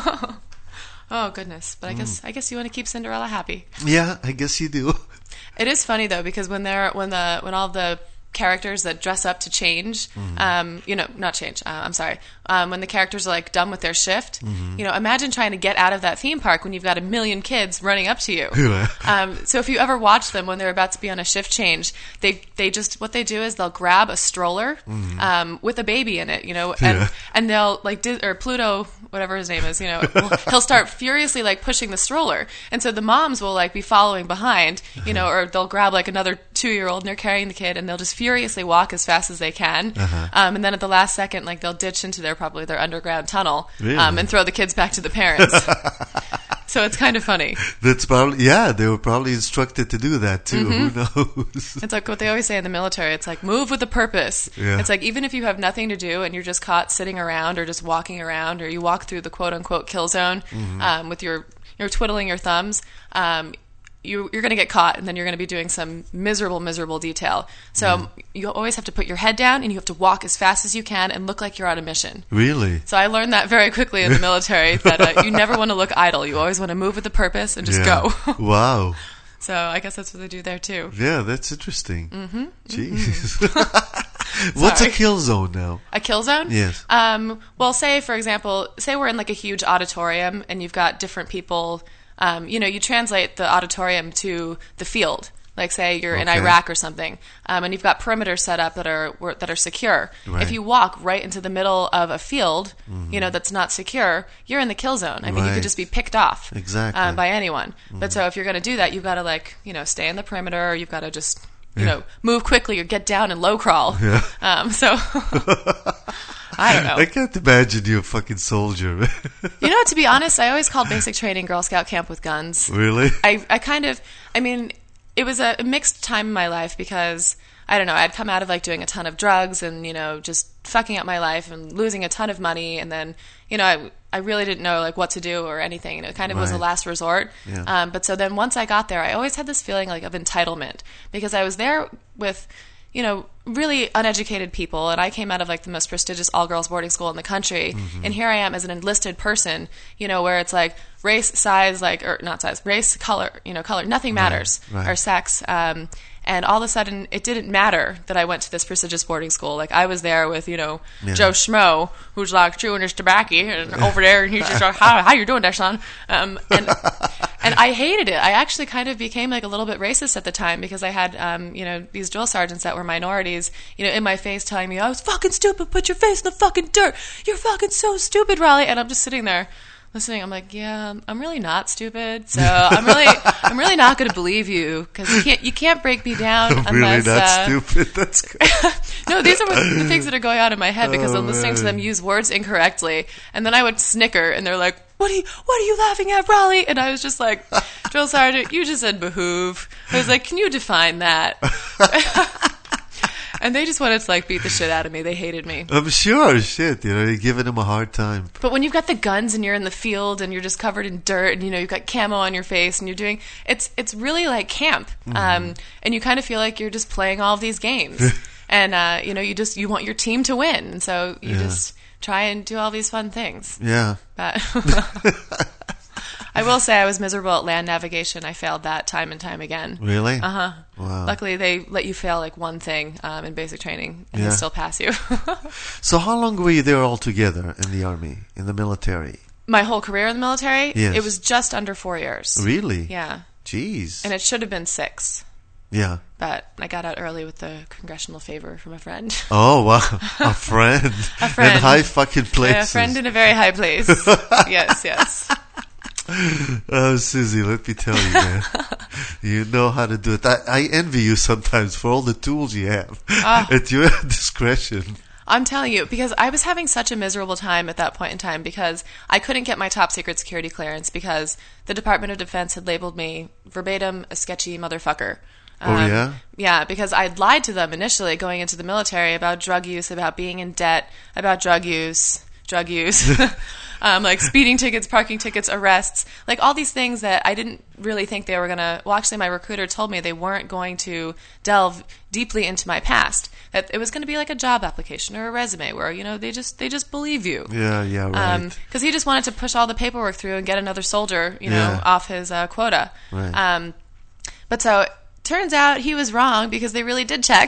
Oh goodness, but I guess Mm. I guess you want to keep Cinderella happy. Yeah, I guess you do. It is funny though because when they're when the when all the characters that dress up to change, Mm-hmm. um, you know, not change. Uh, I'm sorry. Um, when the characters are like done with their shift, Mm-hmm. you know, imagine trying to get out of that theme park when you've got a million kids running up to you. Yeah. um, so if you ever watch them when they're about to be on a shift change, they they just what they do is they'll grab a stroller um, with a baby in it, you know, and Mm-hmm. Yeah. and they'll like Dis- or Pluto, whatever his name is, you know, will- he'll start furiously like pushing the stroller, and so the moms will like be following behind, you know, or they'll grab like another two year old and they're carrying the kid, and they'll just furiously walk as fast as they can, Uh-huh. um, and then at the last second, like they'll ditch into their probably their underground tunnel, Really? um, and throw the kids back to the parents. So it's kind of funny. That's probably, yeah, they were probably instructed to do that too. Mm-hmm. Who knows? It's like what they always say in the military. It's like move with a purpose. Yeah. It's like even if you have nothing to do and you're just caught sitting around or just walking around or you walk through the quote unquote kill zone Mm-hmm. um, with your you're twiddling your thumbs. Um, you, you're going to get caught, and then you're going to be doing some miserable, miserable detail. So um, you always have to put your head down, and you have to walk as fast as you can and look like you're on a mission. Really? So I learned that very quickly in the military that uh, you never want to look idle. You always want to move with a purpose and just Yeah. go. Wow. So I guess that's what they do there too. Yeah, that's interesting. Mm-hmm. Jeez. Mm-hmm. What's a Sorry. kill zone now? A kill zone? Yes. Um, well, say, for example, say we're in like a huge auditorium and you've got different people. Um, you know, you translate the auditorium to the field. Like, say you're in Okay. Iraq or something, um, and you've got perimeters set up that are were- that are secure. Right. If you walk right into the middle of a field, you know, that's not secure, you're in the kill zone. I mean, you Right. could just be picked off Exactly. um, by anyone. But so if you're going to do that, you've got to like, you know, stay in the perimeter. Or you've got to just, you Yeah. know, move quickly or get down and low crawl. Yeah. Um, so. I don't know. I can't imagine you a fucking soldier. You know, to be honest, I always called basic training Girl Scout camp with guns. Really? I, I kind of, I mean, it was a mixed time in my life because, I don't know, I'd come out of like doing a ton of drugs and, you know, just fucking up my life and losing a ton of money. And then, you know, I, I really didn't know like what to do or anything. And it kind of was a Right. last resort. Yeah. Um, but so then once I got there, I always had this feeling like of entitlement because I was there with, you know, really uneducated people, and I came out of like the most prestigious all-girls boarding school in the country, Mm-hmm. and here I am as an enlisted person, you know, where it's like race, size, like, or not size, race, color, you know, color, nothing matters, right. or sex, um, and all of a sudden, it didn't matter that I went to this prestigious boarding school. Like, I was there with, you know, Yeah. Joe Schmo, who's like chewing his tobacco and over there, and he's just like, how, how you doing there, son? Um, and, and I hated it. I actually kind of became like a little bit racist at the time because I had, um, you know, these drill sergeants that were minorities, you know, in my face telling me, I was fucking stupid, put your face in the fucking dirt. You're fucking so stupid, Raleigh. And I'm just sitting there listening. I'm like, yeah, I'm really not stupid. So I'm really, I'm really not going to believe you because you can't, you can't break me down I'm really unless, not uh, stupid. That's good. no, these are the things that are going on in my head because Oh, I'm listening to man. them use words incorrectly, and then I would snicker, and they're like, "What are you? What are you laughing at, Raleigh?" And I was just like, "Drill sergeant, you just said behoove." I was like, "Can you define that?" And they just wanted to like beat the shit out of me. They hated me. I'm sure, shit, you know, you're giving them a hard time. But when you've got the guns and you're in the field and you're just covered in dirt and, you know, you've got camo on your face and you're doing, it's it's really like camp. Mm-hmm. Um, and you kind of feel like you're just playing all of these games. And, uh, you know, you just, you want your team to win. And so you yeah. just try and do all these fun things. Yeah. But I will say I was miserable at land navigation. I failed that time and time again. Really? Uh-huh. Wow. Luckily, they let you fail like one thing um, in basic training and yeah. they still pass you. So how long were you there altogether in the Army, in the military? My whole career in the military? Yes. It was just under four years. Really? Yeah. Jeez. And it should have been six. Yeah. But I got out early with the congressional favor from a friend. Oh, wow. A friend. A friend. In high fucking places. A friend in a very high place. Yes, yes. Oh, Susie, let me tell you, man. You know how to do it. I, I envy you sometimes for all the tools you have oh. at your discretion. I'm telling you, because I was having such a miserable time at that point in time because I couldn't get my top secret security clearance because the Department of Defense had labeled me verbatim a sketchy motherfucker. Oh, um, yeah? Yeah, because I'd lied to them initially going into the military about drug use, about being in debt, about drug use, drug use, um, like speeding tickets, parking tickets, arrests, like all these things that I didn't really think they were going to... Well, actually, my recruiter told me they weren't going to delve deeply into my past. That it was going to be like a job application or a resume where, you know, they just they just believe you. Yeah, yeah, right. Because um, he just wanted to push all the paperwork through and get another soldier, you know, yeah. off his uh, quota. Right. Um, but so... Turns out he was wrong because they really did check.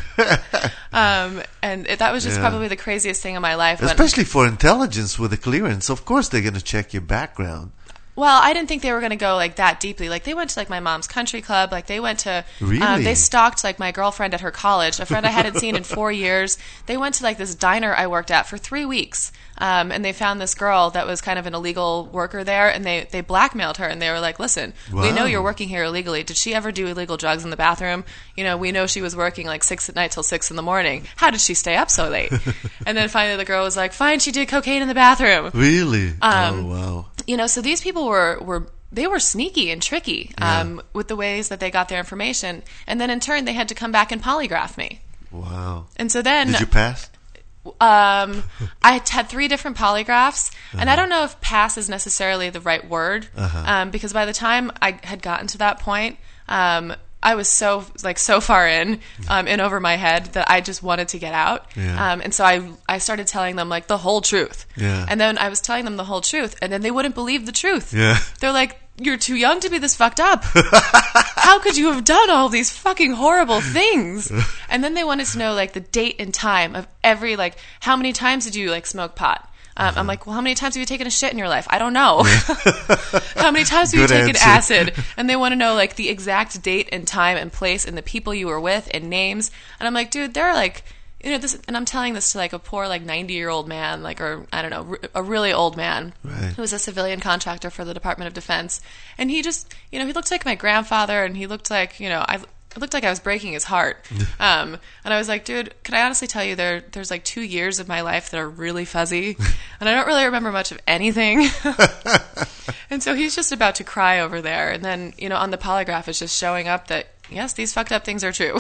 um, and it, that was just yeah. probably the craziest thing in my life. Especially when, for intelligence with a clearance. Of course they're going to check your background. Well, I didn't think they were going to go like that deeply. Like they went to like my mom's country club. Like they went to, really? um, they stalked like my girlfriend at her college, a friend I hadn't seen in four years. They went to like this diner I worked at for three weeks. Um, and they found this girl that was kind of an illegal worker there, and they, they blackmailed her, and they were like, listen, wow. we know you're working here illegally. Did she ever do illegal drugs in the bathroom? You know, we know she was working like six at night till six in the morning. How did she stay up so late? And then finally the girl was like, fine, she did cocaine in the bathroom. Really? Um, oh, wow. You know, so these people were, were they were sneaky and tricky um, yeah. with the ways that they got their information. And then in turn, they had to come back and polygraph me. Wow. And so then... Did you pass? Um, I had three different polygraphs, uh-huh. and I don't know if pass is necessarily the right word, uh-huh. um, because by the time I had gotten to that point, um, I was so like so far in, um, in over my head that I just wanted to get out, yeah. um, and so I I started telling them like the whole truth, yeah. and then I was telling them the whole truth, and then they wouldn't believe the truth. Yeah. They're like, you're too young to be this fucked up. How could you have done all these fucking horrible things? And then they wanted to know like the date and time of every, like, how many times did you like smoke pot? Um, uh-huh. I'm like, well, how many times have you taken a shit in your life? I don't know. How many times have you taken answer. acid? And they want to know like the exact date and time and place and the people you were with and names. And I'm like, dude, they're like, you know, this, and I'm telling this to like a poor like ninety year old man, like, or I don't know, a really old man right. who was a civilian contractor for the Department of Defense, and he just, you know, he looked like my grandfather, and he looked like, you know, I it looked like I was breaking his heart, um, and I was like, dude, can I honestly tell you there there's like two years of my life that are really fuzzy, and I don't really remember much of anything, and so he's just about to cry over there, and then, you know, on the polygraph it's just showing up that yes, these fucked up things are true.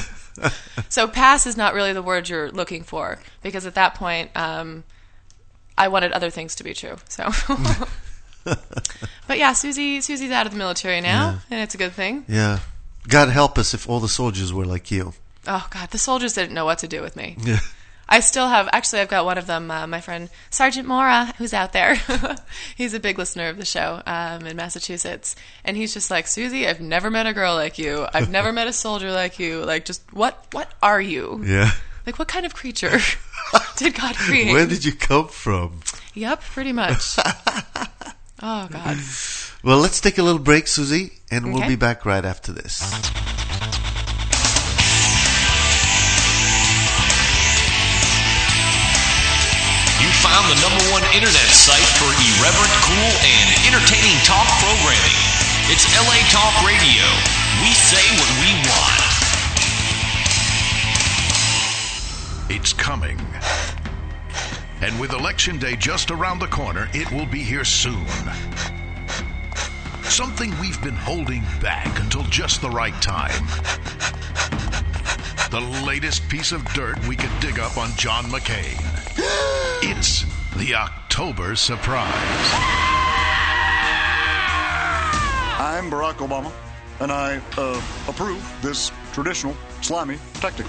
So pass is not really the word you're looking for, because at that point, um, I wanted other things to be true. So, but yeah, Susie, Susie's out of the military now, yeah. and it's a good thing. Yeah, God help us if all the soldiers were like you. Oh God, the soldiers didn't know what to do with me. Yeah. I still have, actually, I've got one of them, uh, my friend Sergeant Mora, who's out there. He's a big listener of the show um, in Massachusetts. And he's just like, Susie, I've never met a girl like you. I've never met a soldier like you. Like, just, what what are you? Yeah. Like, what kind of creature did God create? Where did you come from? Yep, pretty much. Oh, God. Well, let's take a little break, Susie, and okay. we'll be back right after this. Found the number one internet site for irreverent, cool, and entertaining talk programming. It's L A Talk Radio. We say what we want. It's coming. And with Election Day just around the corner, it will be here soon. Something we've been holding back until just the right time. The latest piece of dirt we could dig up on John McCain. It's the October Surprise. I'm Barack Obama, and I uh, approve this traditional slimy tactic.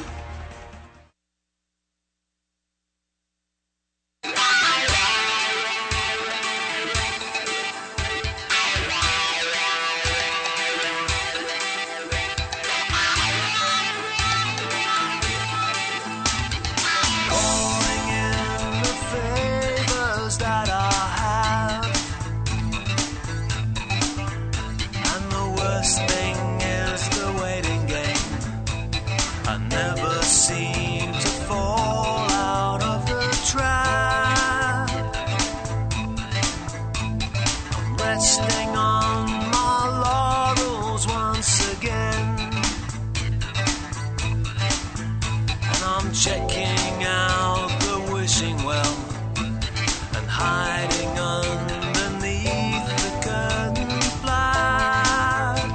Checking out the wishing well and hiding underneath the curtain flag.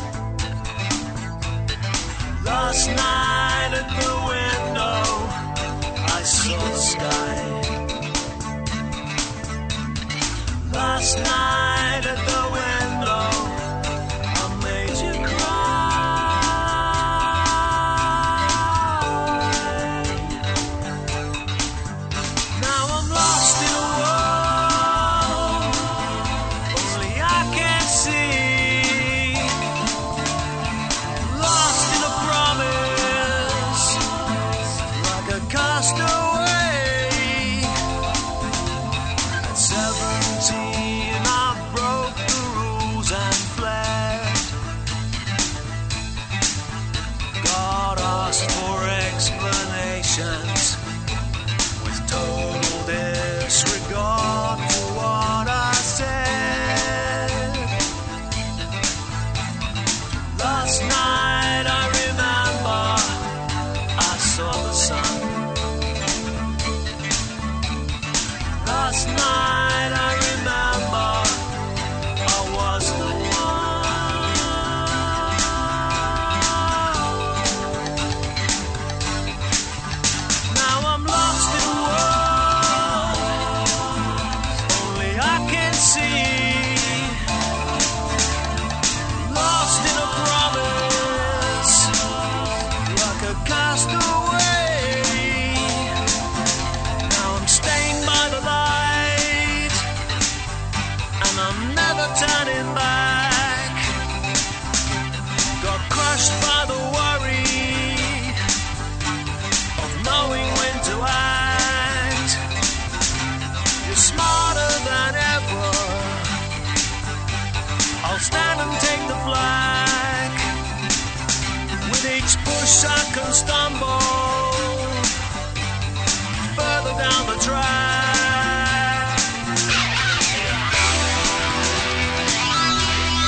Last night at the window I saw the sky. Last night at the window I made you cry. With total disregard for what I said. Last night I remember I saw the sun. Last night I remember I was the turning back. Got crushed by the worry of knowing when to act. You're smarter than ever. I'll stand and take the flag. With each push I can stumble further down the track.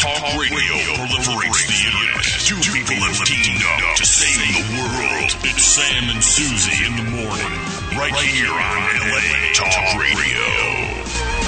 Talk Radio proliferates the internet. Two people have teamed up to save the world. It's Sam and Susie in the morning, right here on L A Talk Radio.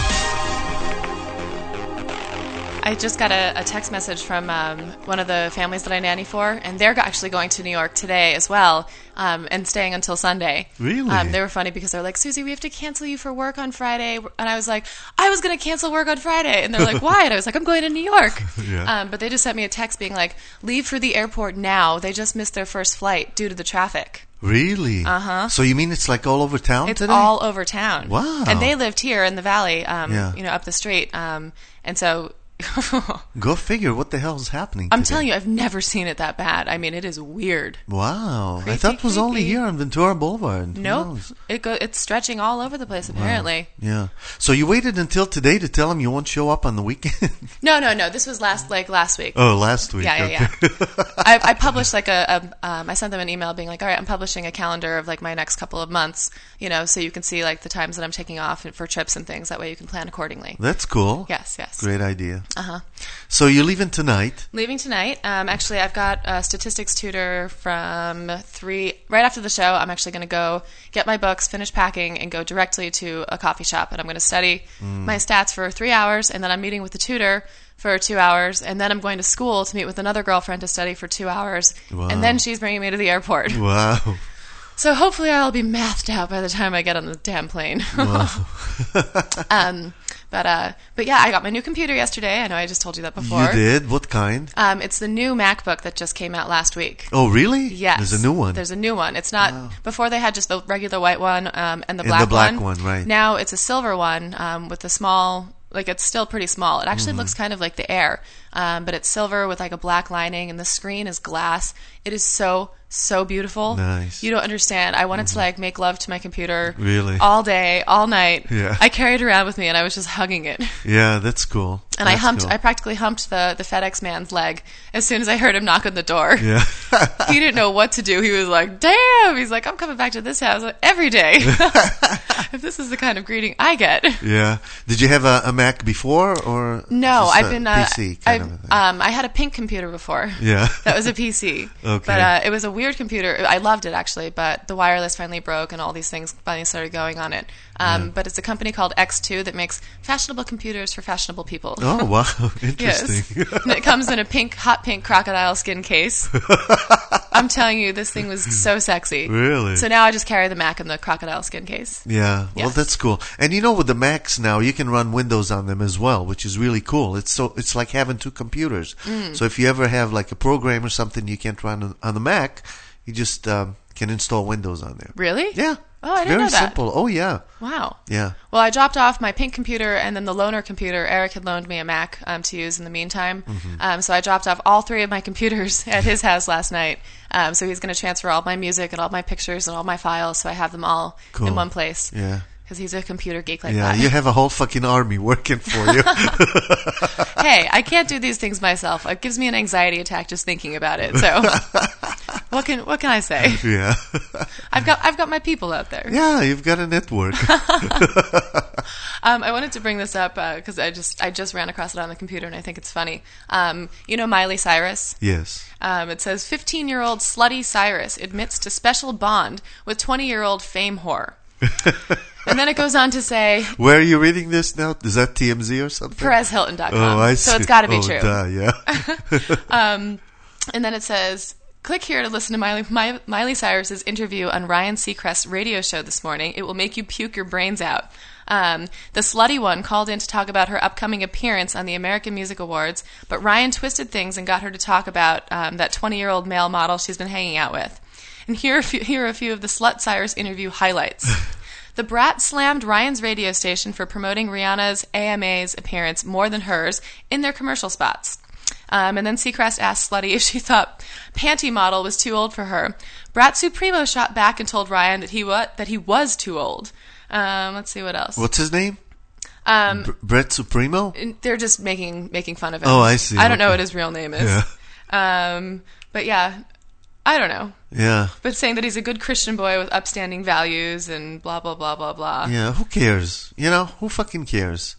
I just got a, a text message from um, one of the families that I nanny for, and they're actually going to New York today as well, um, and staying until Sunday. Really? Um, they were funny because they're like, Susie, we have to cancel you for work on Friday. And I was like, I was going to cancel work on Friday. And they're like, why? And I was like, I'm going to New York. Yeah. Um, but they just sent me a text being like, leave for the airport now. They just missed their first flight due to the traffic. Really? Uh-huh. So you mean it's like all over town It's today? all over town. Wow. And they lived here in the valley, um, Yeah. you know, up the street. Um, and so... Go figure what the hell is happening I'm today. telling you, I've never seen it that bad. I mean, it is weird. Wow. Creepy, I thought it was only creepy. here on Ventura Boulevard. Who Nope. knows? It go, it's stretching all over the place, apparently. Yeah. So you waited until today to tell him you won't show up on the weekend? No, no, no. This was last, like, last week. Oh, last week. Yeah, yeah, okay. yeah. I, I published, like, a, a um, I sent them an email being like, all right, I'm publishing a calendar of, like, my next couple of months, you know, so you can see, like, the times that I'm taking off for trips and things. That way you can plan accordingly. That's cool. Yes, yes. Great idea. Uh-huh. So you're leaving tonight. Leaving tonight. Um, actually, I've got a statistics tutor from three. Right after the show, I'm actually going to go get my books, finish packing, and go directly to a coffee shop. And I'm going to study Mm. my stats for three hours, and then I'm meeting with the tutor for two hours, and then I'm going to school to meet with another girlfriend to study for two hours, Wow. and then she's bringing me to the airport. Wow. So hopefully I'll be mathed out by the time I get on the damn plane. Wow. um, but uh, but yeah, I got my new computer yesterday. I know I just told you that before. You did? What kind? Um, it's the new MacBook that just came out last week. Oh, really? Yes. There's a new one. There's a new one. It's not, Wow. before they had just the regular white one um, and the And black, the black one. one, right. Now it's a silver one um, with a small, like it's still pretty small. It actually Mhm. looks kind of like the Air, um, but it's silver with like a black lining, and the screen is glass. It is so, so beautiful. Nice. You don't understand. I wanted to like make love to my computer Really? all day, all night. Yeah. I carried it around with me, and I was just hugging it. Yeah, that's cool. And I That's humped, cool. I practically humped the, the FedEx man's leg as soon as I heard him knock on the door. Yeah. He didn't know what to do. He was like, damn. He's like, I'm coming back to this house every day. If this is the kind of greeting I get. Yeah. Did you have a, a Mac before or No, just I've a been, uh, P C kind I've, of a thing? um, I had a pink computer before. Yeah. That was a P C. Okay. But uh, it was a weird computer. I loved it, actually, but the wireless finally broke and all these things finally started going on it. Um, Yeah. But it's a company called X two that makes fashionable computers for fashionable people. Oh, wow. Interesting. Yes. And it comes in a pink, hot pink crocodile skin case. I'm telling you, this thing was so sexy. Really? So now I just carry the Mac in the crocodile skin case. Yeah, well, Yes. that's cool. And you know, with the Macs now, you can run Windows on them as well, which is really cool. It's so it's like having two computers. Mm. So if you ever have like a program or something you can't run on- on the Mac, you just um, can install Windows on there. Really? Yeah. Oh, I It's didn't very know that. simple. Oh, yeah. Wow. Yeah. Well, I dropped off my pink computer and then the loaner computer. Eric had loaned me a Mac um, to use in the meantime. Mhm. Um, so I dropped off all three of my computers at his house last night. Um, so he's going to transfer all my music and all my pictures and all my files, so I have them all Cool. in one place. Yeah. Because he's a computer geek like Yeah, that. you have a whole fucking army working for you. Hey, I can't do these things myself. It gives me an anxiety attack just thinking about it. So what can what can I say? Yeah. I've got I've got my people out there. Yeah, you've got a network. Um, I wanted to bring this up because I just I just ran across it on the computer and I think it's funny. Um, you know Miley Cyrus? Yes. Um, it says fifteen-year-old slutty Cyrus admits to special bond with twenty-year-old fame whore. And then it goes on to say Where are you reading this now? Is that T M Z or something? Perez Hilton dot com. Oh, I see. So it's got to be oh, true. Duh, yeah. um, and then it says, click here to listen to Miley, My, Miley Cyrus's interview on Ryan Seacrest's radio show this morning. It will make you puke your brains out. Um, the slutty one called in to talk about her upcoming appearance on the American Music Awards, but Ryan twisted things and got her to talk about um, that twenty-year-old male model she's been hanging out with. And here are a few, here are a few of the Slut Cyrus interview highlights. The brat slammed Ryan's radio station for promoting Rihanna's A M A's appearance more than hers in their commercial spots. Um, and then Seacrest asked Slutty if she thought Panty Model was too old for her. Brat Supremo shot back and told Ryan that he wa- that he was too old. Um, let's see what else. What's his name? Um, Br- Brett Supremo? they're just making making fun of him. Oh, I see. I don't know Okay. what his real name is. Yeah. Um, but yeah, I don't know. Yeah. But saying that he's a good Christian boy with upstanding values and blah, blah, blah, blah, blah. Yeah, who cares? You know, who fucking cares?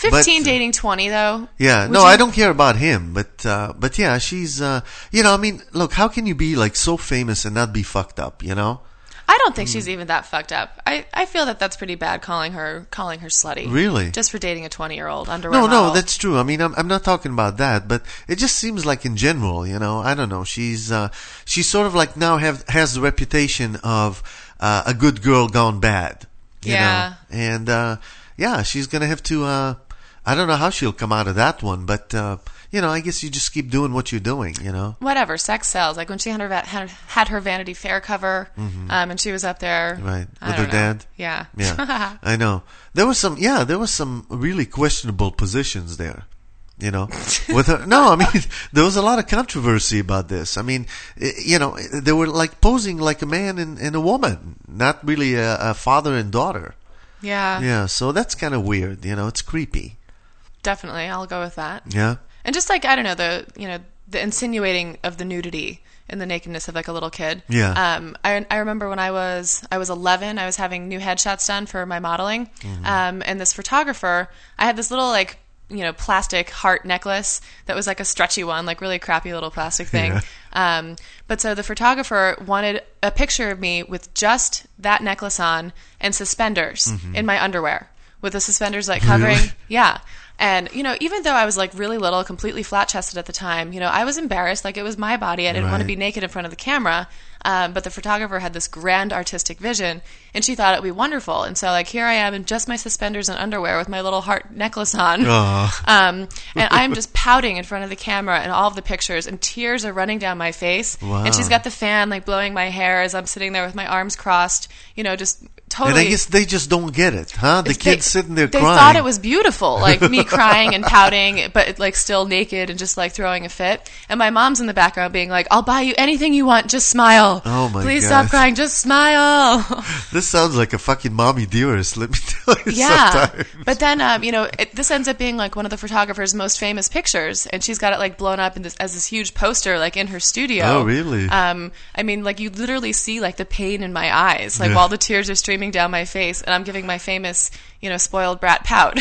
Fifteen but, dating twenty though. Yeah, Would no, you- I don't care about him, but uh, but yeah, she's uh, you know, I mean, look, how can you be like so famous and not be fucked up? You know? I don't think she's even that fucked up. I, I feel that that's pretty bad calling her calling her slutty. Really? Just for dating a twenty year old underwear No, model. no, that's true. I mean, I'm I'm not talking about that, but it just seems like in general, you know, I don't know. She's uh, she's sort of like now have has the reputation of uh, a good girl gone bad. You Yeah. know? And uh, yeah, she's gonna have to. Uh, I don't know how she'll come out of that one, but uh, you know, I guess you just keep doing what you're doing. You know. Whatever, sex sells. Like when she had her, va- had, had her Vanity Fair cover, Mhm. um, and she was up there. Right, I with her don't know. dad. Yeah. Yeah, I know. There was some. Yeah, there was some really questionable positions there. You know, with her. No, I mean, there was a lot of controversy about this. I mean, i- you know, they were like posing like a man and, and a woman, not really a, a father and daughter. Yeah. Yeah, so that's kind of weird. You know, it's creepy. Definitely, I'll go with that. Yeah. And just like I don't know the you know the insinuating of the nudity and the nakedness of like a little kid. Yeah. Um, I I remember when I was I was eleven, I was having new headshots done for my modeling, Mhm. um, and this photographer, I had this little like you know plastic heart necklace that was like a stretchy one, like really crappy little plastic thing. Yeah. Um, but so the photographer wanted a picture of me with just that necklace on and suspenders Mhm. in my underwear, with the suspenders like covering. Really? Yeah. And, you know, even though I was like really little, completely flat chested at the time, you know, I was embarrassed. Like it was my body. I didn't want to Right. be naked in front of the camera. Um, but the photographer had this grand artistic vision and she thought it would be wonderful. And so like here I am in just my suspenders and underwear with my little heart necklace on. Aw. Um, and I'm just pouting in front of the camera and all of the pictures and tears are running down my face. Wow. And she's got the fan like blowing my hair as I'm sitting there with my arms crossed, you know, just totally. And I guess they just don't get it, huh? The They- kid's sitting there they crying. thought it was beautiful, like me crying and pouting, but like still naked and just like throwing a fit. And my mom's in the background being like, "I'll buy you anything you want, just smile. Oh my Please God. stop crying, just smile." This sounds like a fucking mommy dearest, let me tell you Yeah, sometimes. but then um, you know it, this ends up being like one of the photographer's most famous pictures, and she's got it like blown up in this, as this huge poster like in her studio. Oh, really? Um, I mean, like you literally see like the pain in my eyes, like Yeah. while the tears are streaming down my face, and I'm giving my famous you know spoiled brat pout.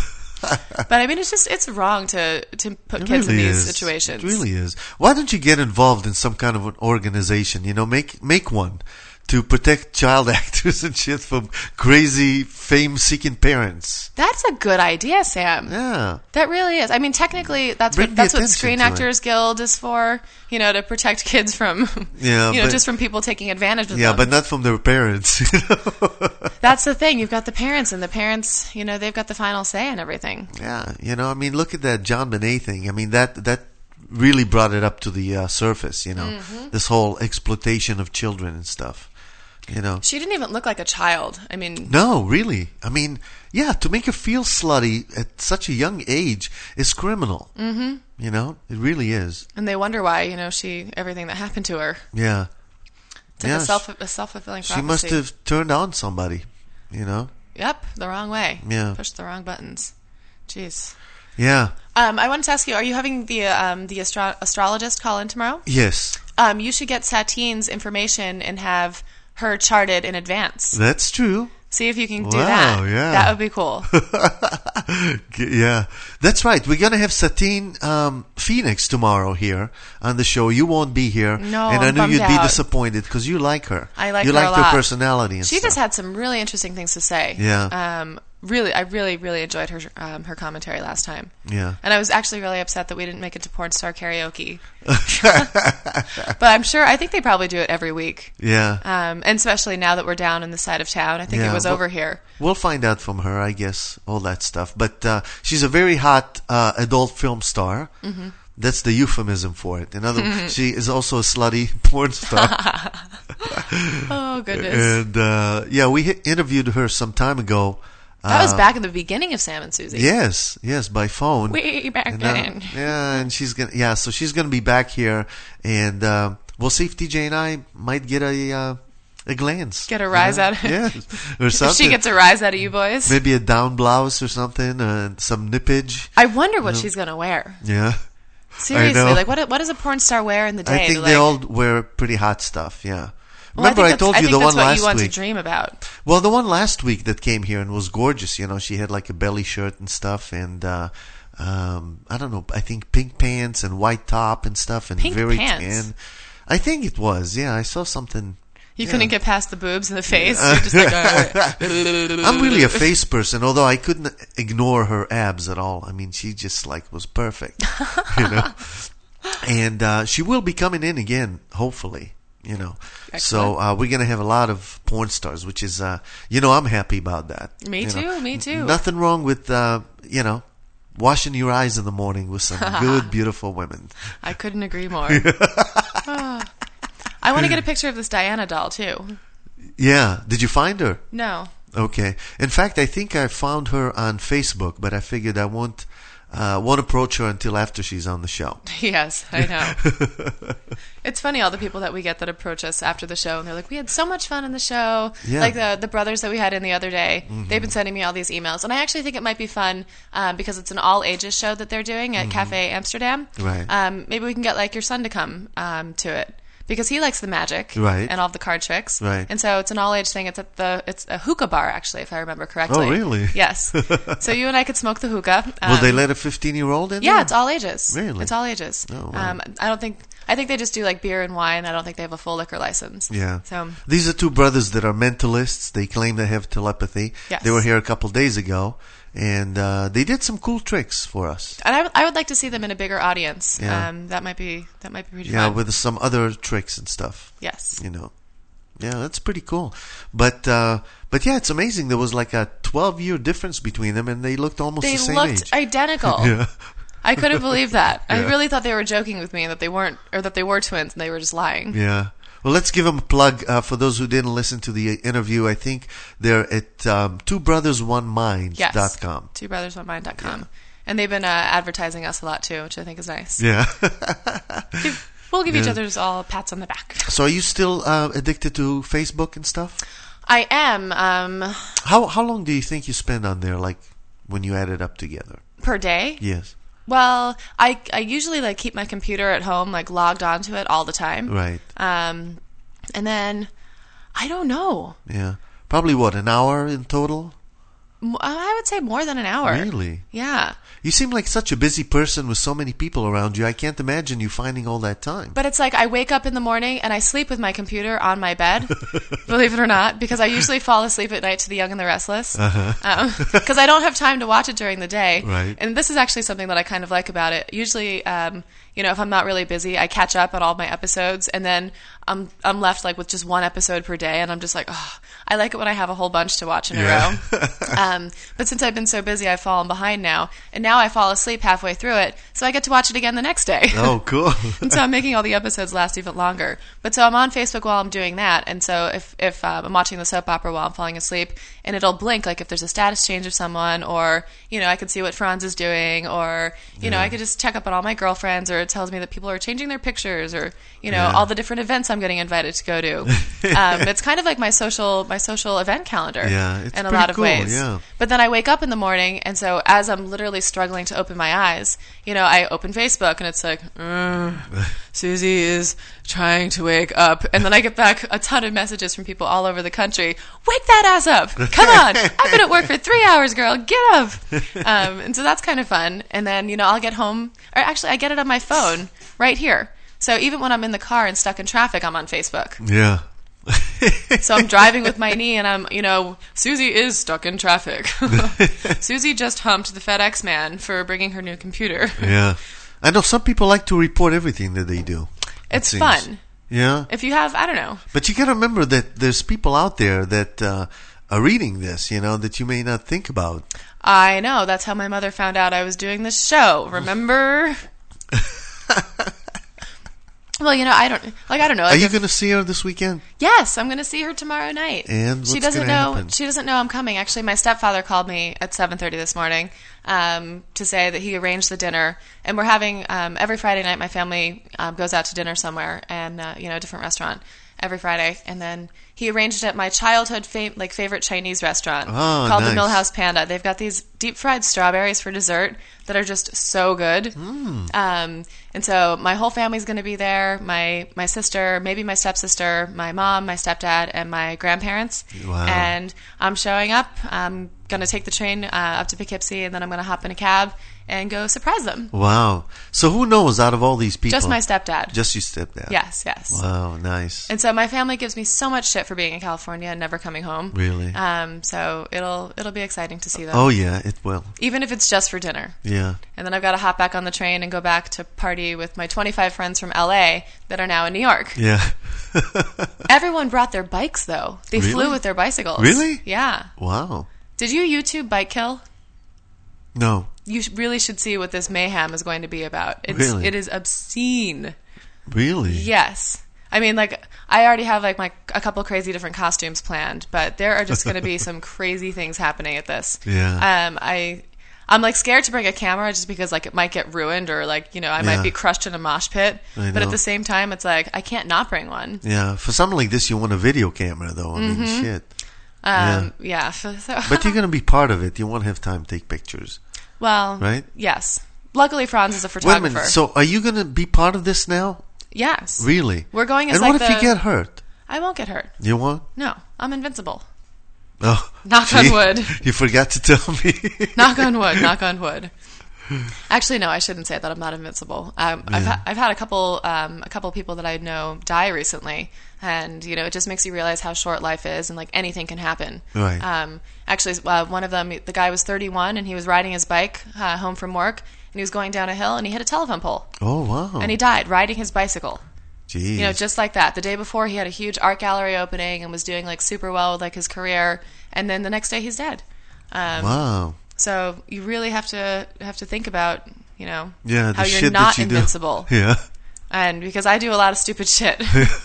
But I mean, it's just it's wrong to to put It kids really in these is. situations. It really is. Why don't you get involved in some kind of an organization? You know, make make one to protect child actors and shit from crazy fame-seeking parents. That's a good idea, Sam. Yeah. That really is. I mean, technically, that's Bring what the that's what attention Screen to it. Actors Guild is for. You know, to protect kids from, Yeah, you know, but- just from people taking advantage of Yeah, them. but not from their parents. You know? That's the thing. You've got the parents, and the parents, you know, they've got the final say in everything. Yeah, you know, I mean, look at that John Bonet thing. I mean, that that really brought it up to the uh, surface. You know, Mhm. this whole exploitation of children and stuff. You know, She didn't even look like a child. I mean, no, really. I mean, yeah, to make her feel slutty at such a young age is criminal. hmm You know, it really is. and they wonder why, you know, she everything that happened to her. Yeah, It's like yeah. a self a self fulfilling she prophecy. must have turned on somebody. You know. Yep, the wrong way. Yeah. Pushed the wrong buttons. Jeez. Yeah. Um, I wanted to ask you: are you having the um, the astro- astrologist call in tomorrow? Yes, Um, you should get Satine's information and have her charted in advance. that's true. See if you can do Wow, that. yeah. That would be cool. Yeah, that's right. We're gonna have Satine um, Phoenix tomorrow here on the show. You won't be here, No, and I I'm knew you'd bummed be out. disappointed because you like her. I like you her a liked lot. her personality and She stuff. just had some really interesting things to say. Yeah. Um, really, I really, really enjoyed her um, her commentary last time. Yeah. And I was actually really upset that we didn't make it to Porn Star Karaoke. But I'm sure, I think they probably do it every week. Yeah. Um, and especially now that we're down in the side of town. I think Yeah, it was well- over here. We'll find out from her, I guess, all that stuff. But uh, she's a very hot uh, adult film star. Mhm. That's the euphemism for it. In other words, she is also a slutty porn star. Oh, goodness. And uh, yeah, we hit, interviewed her some time ago. That was Uh, back in the beginning of Sam and Susie. Yes, yes, by phone. Way back And, uh, then. yeah, and she's gonna. Yeah, so she's gonna be back here, and uh, we'll see if T J and I might get a uh, a glance. Get a rise you know? out of it. Yeah, or If something. she gets a rise out of you boys. Maybe a down blouse or something, and some nippage. I wonder what you know? she's going to wear. Yeah. Seriously, I know. like what what does a porn star wear in the day? I think to, they like, all wear pretty hot stuff. Yeah, Well, Remember, I, I, think told I you think the that's one what last you want week. to dream about. Well, the one last week that came here and was gorgeous. You know, she had like a belly shirt and stuff, and uh, um, I don't know. I think pink pants and white top and stuff, and Pink very pants? tan. I think it was. Yeah, I saw something. You yeah. couldn't get past the boobs and the face. You're just like, all right. I'm really a face person, although I couldn't ignore her abs at all. I mean, she just like was perfect, you know. And uh, she will be coming in again, hopefully, you know. Excellent. So uh, we're gonna have a lot of porn stars, which is, uh, you know, I'm happy about that. Me you too. know. Me too. Nothing wrong with, uh, you know, washing your eyes in the morning with some good, beautiful women. I couldn't agree more. oh. I want to get a picture of this Diana doll too. Yeah. Did you find her? No. Okay. In fact, I think I found her on Facebook, but I figured I won't uh, won't approach her until after she's on the show. Yes, I know. It's funny, all the people that we get that approach us after the show, and they're like, we had so much fun in the show. Yeah. Like the the brothers that we had in the other day, Mm-hmm. they've been sending me all these emails. And I actually think it might be fun um, because it's an all-ages show that they're doing at Mm-hmm. Cafe Amsterdam. Right. Um, maybe we can get like your son to come um, to it. Because he likes the magic Right. and all the card tricks. Right. And so it's an all-age thing. It's at the it's a hookah bar, actually, if I remember correctly. Oh, really? Yes. So you and I could smoke the hookah. Um, Will they let a fifteen-year-old in Yeah, there? it's all ages. Really? It's all ages. Oh, wow. Um, I don't think I think they just do like beer and wine. I don't think they have a full liquor license. Yeah. So these are two brothers that are mentalists. They claim they have telepathy. Yes. They were here a couple days ago, and uh, they did some cool tricks for us. and I, w- I would like to see them in a bigger audience. Yeah. Um, that might be that might be pretty Yeah, fun. with some other tricks and stuff. Yes. You know. Yeah, that's pretty cool. But uh, but yeah, it's amazing. There was like a twelve-year difference between them, and they looked almost They the same looked age. identical. Yeah. I couldn't believe that. I Yeah. really thought they were joking with me and that they weren't, or that they were twins and they were just lying. Yeah. Well, let's give them a plug uh, for those who didn't listen to the interview. I think they're at um, two brothers one mind dot com. Yes. two brothers one mind dot com. Yeah. And they've been uh, advertising us a lot too, which I think is nice. Yeah. Give, we'll give Yeah. each other's all pats on the back. So are you still uh, addicted to Facebook and stuff? I am. Um, How how long do you think you spend on there, like when you add it up together? Per day? Yes. Well, I I usually like keep my computer at home like logged onto it all the time. Right. Um, and then I don't know. Yeah. Probably what, an hour in total? I would say more than an hour. Really? Yeah. You seem like such a busy person with so many people around you. I can't imagine you finding all that time. But it's like I wake up in the morning and I sleep with my computer on my bed, believe it or not, because I usually fall asleep at night to The Young and the Restless. Because uh-huh. um, I don't have time to watch it during the day. Right. And this is actually something that I kind of like about it. Usually, um, you know, if I'm not really busy, I catch up on all my episodes, and then I'm I'm left like with just one episode per day, and I'm just like, oh, I like it when I have a whole bunch to watch in yeah. a row. um, but since I've been so busy, I've fallen behind now, and now I fall asleep halfway through it, so I get to watch it again the next day. Oh, cool. And so I'm making all the episodes last even longer. But so I'm on Facebook while I'm doing that, and so if if um, I'm watching the soap opera while I'm falling asleep, and it'll blink like if there's a status change of someone, or you know I can see what Franz is doing, or you yeah. know I could just check up on all my girlfriends, or it tells me that people are changing their pictures, or you know yeah. all the different events I'm getting invited to go to. um, it's kind of like my social my social event calendar yeah, it's in a lot of cool, ways. Yeah. But then I wake up in the morning, and so as I'm literally struggling to open my eyes, you know, I open Facebook, and it's like, mm, Susie is trying to wake up. And then I get back a ton of messages from people all over the country. Wake that ass up. Come on. I've been at work for three hours, girl. Get up. Um, and so that's kind of fun. And then, you know, I'll get home. Or actually, I get it on my phone right here. So even when I'm in the car and stuck in traffic, I'm on Facebook. Yeah. So I'm driving with my knee, and I'm, you know, Susie is stuck in traffic. Susie just humped the FedEx man for bringing her new computer. Yeah. I know some people like to report everything that they do. It's it fun. Yeah. If you have, I don't know. But you got to remember that there's people out there that uh, are reading this, you know, that you may not think about. I know. That's how my mother found out I was doing this show. Remember? Well, you know, I don't like. I don't know. Like Are you if, going to see her this weekend? Yes, I'm going to see her tomorrow night. And what's she doesn't gonna know. happen? She doesn't know I'm coming. Actually, my stepfather called me at seven thirty this morning um, to say that he arranged the dinner, and we're having um, every Friday night. My family um, goes out to dinner somewhere, and uh, you know, a different restaurant every Friday, and then he arranged it at my childhood fam- like favorite Chinese restaurant Oh, called nice. the Millhouse Panda. They've got these deep fried strawberries for dessert that are just so good. Mm. Um, and so my whole family's going to be there. My my sister, maybe my stepsister, my mom, my stepdad, and my grandparents. Wow. And I'm showing up. I'm going to take the train uh, up to Poughkeepsie, and then I'm going to hop in a cab and go surprise them. Wow. So who knows out of all these people? Just my stepdad. Just your stepdad. Yes, yes. Wow, nice. And so my family gives me so much shit for being in California and never coming home. Really? Um, so it'll it'll be exciting to see them. Oh, yeah, it will. Even if it's just for dinner. Yeah. And then I've got to hop back on the train and go back to party with my twenty-five friends from L A that are now in New York. Yeah. Everyone brought their bikes, though. They Really? flew with their bicycles. Really? Yeah. Wow. Did you YouTube Bike Kill? No. You sh- really should see what this mayhem is going to be about. It's, Really? It is obscene. Really? Yes. I mean, like, I already have, like, my a couple crazy different costumes planned, but there are just going to be some crazy things happening at this. Yeah. Um, I, I'm, like, scared to bring a camera just because, like, it might get ruined or, like, you know, I Yeah. might be crushed in a mosh pit. I But know. at the same time, it's like, I can't not bring one. Yeah. For something like this, you want a video camera, though. I mean, Mhm. shit. Um, yeah. So, But you're going to be part of it. You won't have time to take pictures. well, Right? yes. Luckily, Franz is a Wait a photographer. minute. So are you going to be part of this now? Yes. Really? We're going as And like what if the- you get hurt? I won't get hurt. You won't? No, I'm invincible. Oh, Knock on gee, wood. You forgot to tell me. Knock on wood. Knock on wood. Actually, no, I shouldn't say that. I'm not invincible. Um, I've, Yeah. ha- I've had a couple, um, a couple people that I know die recently, and you know, it just makes you realize how short life is, and like anything can happen. Right. Um, actually, uh, one of them, the guy was thirty-one, and he was riding his bike uh, home from work, and he was going down a hill, and he hit a telephone pole, Oh, wow. and he died riding his bicycle. Jeez. You know, just like that. The day before, he had a huge art gallery opening and was doing like super well with like his career, and then the next day, he's dead. Um, Wow. So you really have to have to think about, you know, Yeah, the how you're shit not that you do. invincible. Yeah. And because I do a lot of stupid shit.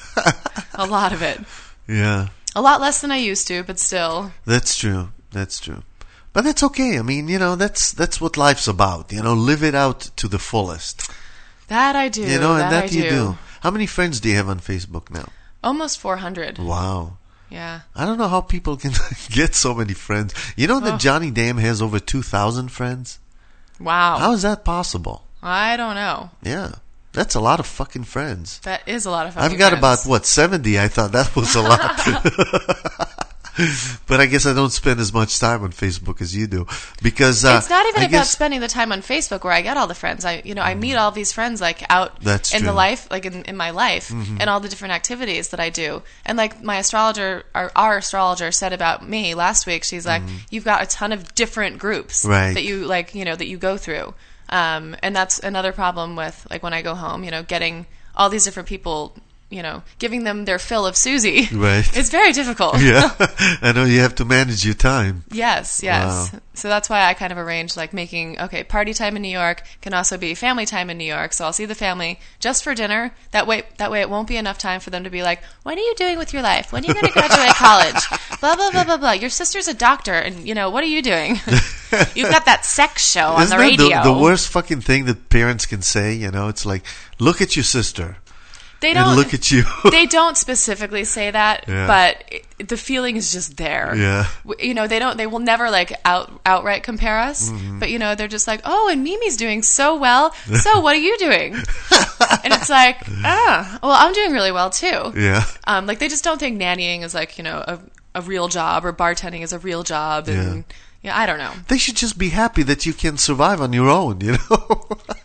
A lot of it. Yeah. A lot less than I used to, but still. That's true. That's true. But that's okay. I mean, you know, that's that's what life's about. You know, live it out to the fullest. That I do. You know, and that that I you do. do. How many friends do you have on Facebook now? Almost four hundred. Wow. Yeah. I don't know how people can get so many friends. You know that Oh. Johnny Dam has over two thousand friends? Wow. How is that possible? I don't know. Yeah. That's a lot of fucking friends. That is a lot of fucking I've got friends. about, what, seventy? I thought that was a lot. But I guess I don't spend as much time on Facebook as you do. Because uh, It's not even I about guess, spending the time on Facebook where I get all the friends. I, you know, I meet all these friends like out That's in the true. life, like in, in my life, Mhm. and all the different activities that I do. And like my astrologer, our, our astrologer said about me last week, she's like, "You've got a ton of different groups Right. that you like, you know, that you go through." Um, and that's another problem with like when I go home, you know, getting all these different people. You know, giving them their fill of Susie. Right. It's very difficult. Yeah. I know you have to manage your time. Yes, yes. Wow. So that's why I kind of arranged like making, okay, party time in New York can also be family time in New York. So I'll see the family just for dinner. That way, that way it won't be enough time for them to be like, what are you doing with your life? When are you going to graduate college? Blah, blah, blah, blah, blah. Your sister's a doctor and, you know, what are you doing? You've got that sex show on Isn't the that radio. The, the worst fucking thing that parents can say, you know, it's like, look at your sister. They and don't look at you. They don't specifically say that, Yeah. but it, the feeling is just there. Yeah. W- You know, they don't. They will never like out outright compare us. Mhm. But you know, they're just like, oh, and Mimi's doing so well. So what are you doing? And it's like, ah, well, I'm doing really well too. Yeah. Um, like they just don't think nannying is like you know a a real job or bartending is a real job, and yeah, I don't know. They should just be happy that you can survive on your own, you know?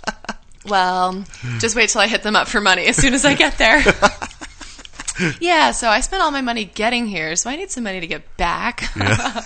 Well, just wait till I hit them up for money as soon as I get there. Yeah, so I spent all my money getting here, so I need some money to get back. Yeah.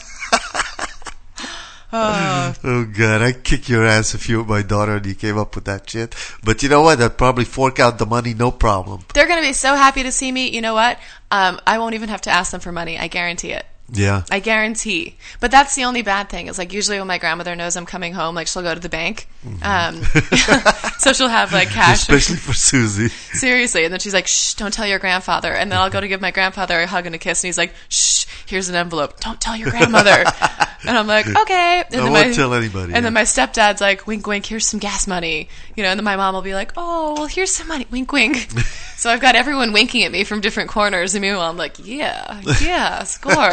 Oh. Oh, God, I'd kick your ass if you were my daughter and you came up with that shit. But you know what? I'd probably fork out the money, no problem. They're going to be so happy to see me. You know what? Um, I won't even have to ask them for money. I guarantee it. Yeah. I guarantee. But that's the only bad thing. Is like usually when my grandmother knows I'm coming home, like she'll go to the bank. Um, so she'll have like cash. Especially for Susie. Seriously. And then she's like, shh, don't tell your grandfather. And then I'll go to give my grandfather a hug and a kiss. And he's like, shh, here's an envelope. Don't tell your grandmother. And I'm like, okay. And I then won't my, tell anybody. And yeah. then my stepdad's like, wink, wink, here's some gas money. You know, and then my mom will be like, oh, well, here's some money. Wink, wink. So I've got everyone winking at me from different corners, and meanwhile I'm like, yeah, yeah, score.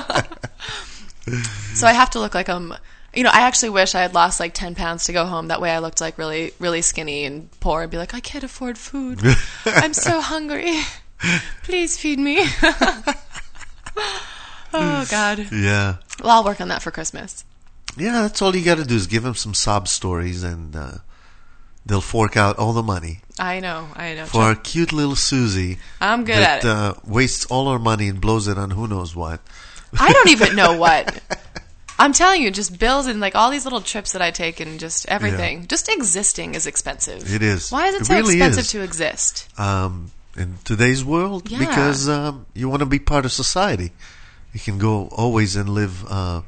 So I have to look like I'm, you know, I actually wish I had lost like ten pounds to go home. That way I looked like really, really skinny and poor and be like, I can't afford food. I'm so hungry. Please feed me. Oh, God. Yeah. Well, I'll work on that for Christmas. Yeah, that's all you got to do is give them some sob stories, and uh, they'll fork out all the money. I know, I know. For our cute little Susie. I'm good that, at it. Uh, wastes all her money and blows it on who knows what. I don't even know what. I'm telling you, just bills and like all these little trips that I take and just everything. Yeah. Just existing is expensive. It is. Why is it, it so really expensive is. to exist? Um, in today's world, Yeah. because um, you want to be part of society. You can go always and live uh,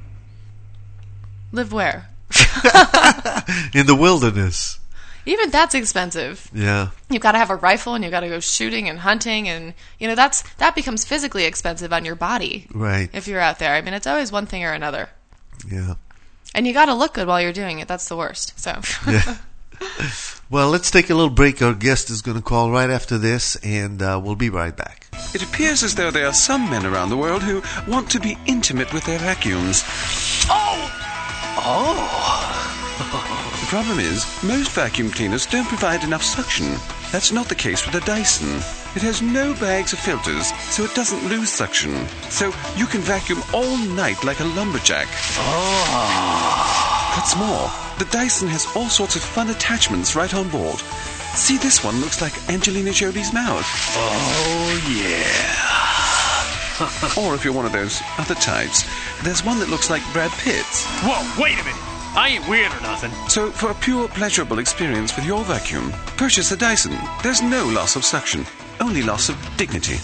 Live where? in the wilderness. Even that's expensive. Yeah. You've got to have a rifle and you've got to go shooting and hunting, and you know that's that becomes physically expensive on your body. Right. If you're out there. I mean, it's always one thing or another. Yeah. And you got to look good while you're doing it. That's the worst. So. Yeah. Well, let's take a little break. Our guest is going to call right after this, and uh, we'll be right back. It appears as though there are some men around the world who want to be intimate with their vacuums. Oh! Oh! The problem is, most vacuum cleaners don't provide enough suction. That's not the case with the Dyson. It has no bags or filters, so it doesn't lose suction. So you can vacuum all night like a lumberjack. Oh! What's more, the Dyson has all sorts of fun attachments right on board. See, this one looks like Angelina Jolie's mouth. Oh, yeah. Or if you're one of those other types, there's one that looks like Brad Pitt's. Whoa, wait a minute. I ain't weird or nothing. So, for a pure, pleasurable experience with your vacuum, purchase the Dyson. There's no loss of suction, only loss of dignity.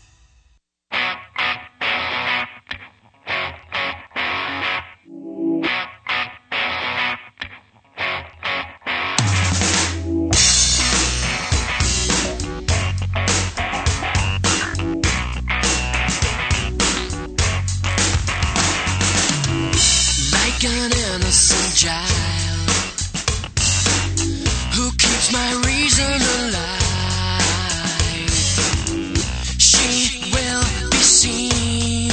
Like an innocent child who keeps my reason alive. She will be seen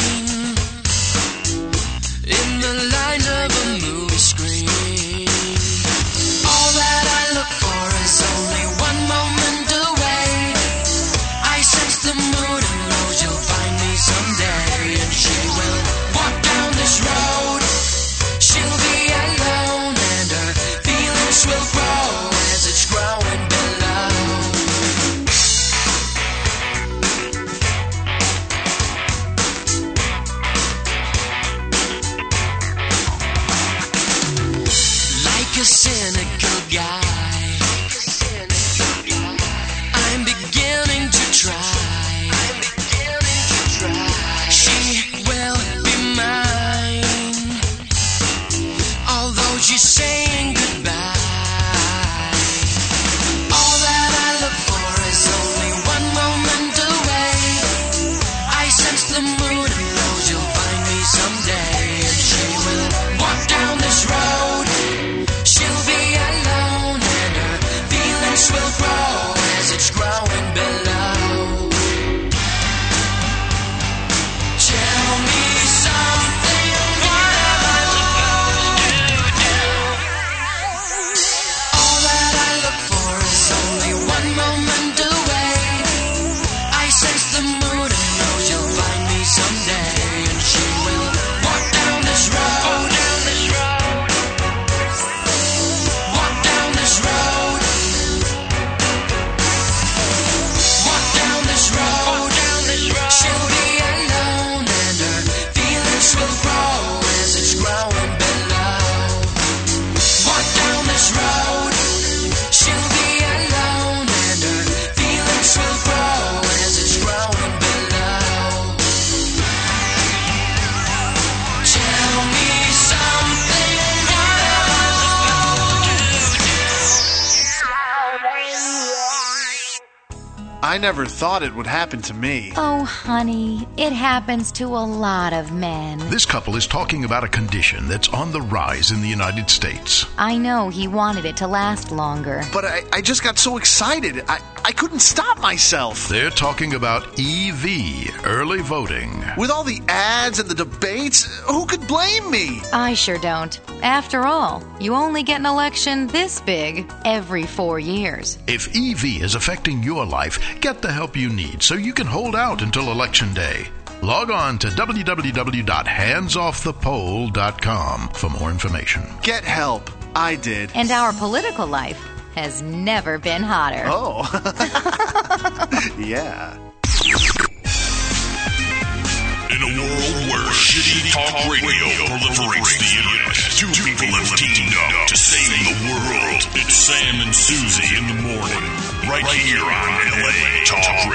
in the lines of a movie screen. All that I look for is only one moment away. I sense the mood and knows you'll find me someday, and she will walk down this road. She'll be alone and her feelings will grow as it's growing below. Like a cynical guy, I'm beginning to try. She will be mine, although she's saying goodbye. All that I look for is only one moment away. I sense the mood and knows you'll find me someday, and she will walk down this road. She'll be alone and her feelings will grow as it's growing below. Tell me something, what am I supposed to do? I never thought it would happen to me. Oh, honey, it happens to a lot of men. This couple is talking about a condition that's on the rise in the United States. I know he wanted it to last longer. But I, I just got so excited. I, I couldn't stop myself. They're talking about E V, early voting. With all the ads and the debates, who could blame me? I sure don't. After all, you only get an election this big every four years. If E V is affecting your life, get the help you need so you can hold out until Election Day. Log on to w w w dot hands off the poll dot com for more information. Get help. I did. And our political life has never been hotter. Oh. Yeah. In a world where shitty talk radio proliferates the internet, two people have teamed up to save the world. It's Sam and Susie in the morning, right here on L A Talk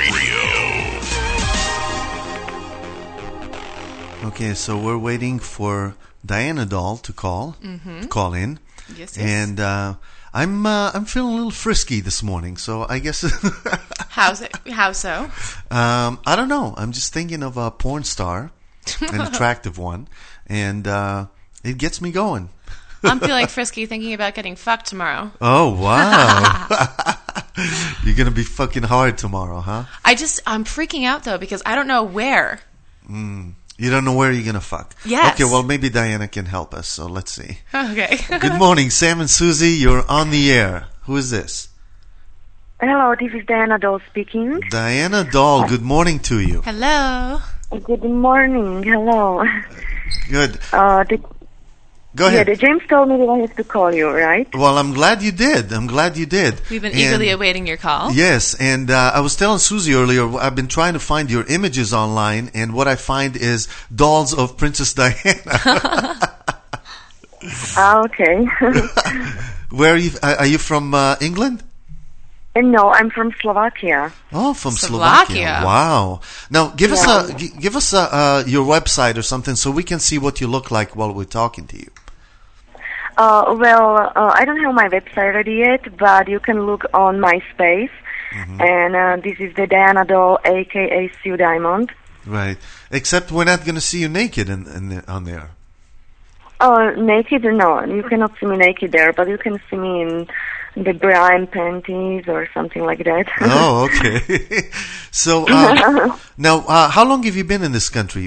Radio. Okay, so we're waiting for Diana Doll to call, Mhm. call in. Yes, yes. And uh, I'm uh, I'm feeling a little frisky this morning, so I guess How's it? How so? um, I don't know. I'm just thinking of a porn star, an attractive one, and uh, it gets me going. I'm feeling frisky thinking about getting fucked tomorrow. Oh wow! You're gonna be fucking hard tomorrow, huh? I just I'm freaking out though because I don't know where. Mm. You don't know where you're gonna fuck. Yes. Okay, well maybe Diana can help us. So let's see. Okay. Good morning, Sam and Susie. You're on the air. Who is this? Hello, this is Diana Doll speaking. Diana Doll. Good morning to you. Hello. Good morning. Hello. Good. Uh, the, Go ahead. Yeah, the James told me that I have to call you, right? Well, I'm glad you did. I'm glad you did. We've been And- eagerly awaiting your call. Yes, and uh, I was telling Susie earlier, I've been trying to find your images online, and what I find is dolls of Princess Diana. Ah, okay. Where are you? Are you from uh, England? And no, I'm from Slovakia. Oh, from Slovakia. Slovakia. Wow. Now, give us Yeah. a gi- give us a, uh, your website or something so we can see what you look like while we're talking to you. Uh, well, uh, I don't have my website ready yet, but you can look on MySpace. Mm-hmm. And uh, this is the Diana Doll, a k a. Sue Diamond. Right. Except we're not going to see you naked in, in the, on there. Oh, naked? No, you cannot see me naked there, but you can see me in the bra and panties or something like that. Oh, okay. So uh, now, uh, how long have you been in this country?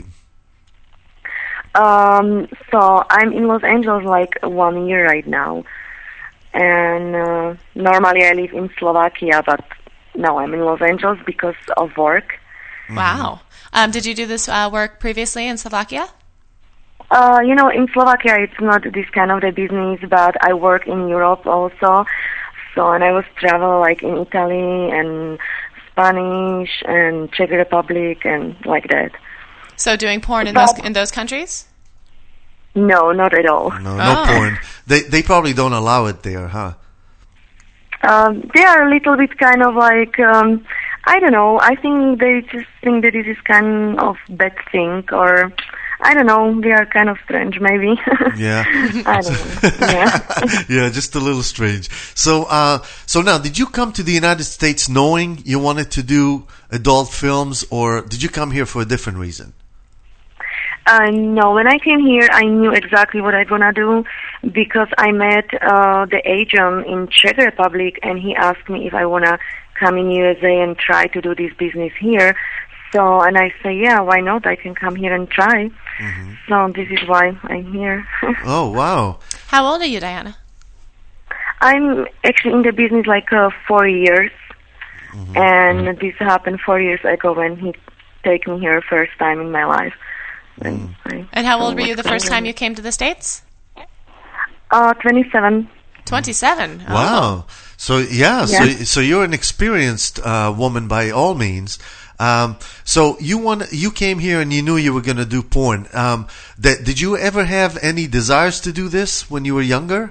Um, so I'm in Los Angeles like one year right now, and uh, normally I live in Slovakia, but now I'm in Los Angeles because of work. Wow. Um, did you do this uh, work previously in Slovakia? Uh, you know, in Slovakia it's not this kind of the business, but I work in Europe also. So, and I was travel like in Italy and Spanish and Czech Republic and like that. So doing porn in But- those in those countries? No, not at all. No, no Oh. porn. They they probably don't allow it there, huh? Um, they are a little bit kind of like, um, I don't know, I think they just think that it is kind of bad thing, or, I don't know, they are kind of strange, maybe. Yeah. I don't know, yeah. Yeah, just a little strange. So, uh, so now, did you come to the United States knowing you wanted to do adult films, or did you come here for a different reason? Uh, no, when I came here, I knew exactly what I'm gonna do because I met uh, the agent in Czech Republic, and he asked me if I wanna come in U S A and try to do this business here. So, and I say, yeah, why not? I can come here and try. Mm-hmm. So this is why I'm here. Oh, wow. How old are you, Diana? I'm actually in the business like uh, four years, Mm-hmm. and this happened four years ago when he take me here first time in my life. And, I, And how so old were you what's the first going time you came to the States? Uh, twenty-seven. twenty-seven. Oh. Wow. So, yeah, so, Yeah. so you're an experienced uh, woman by all means. Um, so you want, you came here and you knew you were going to do porn. Um, that, did you ever have any desires to do this when you were younger?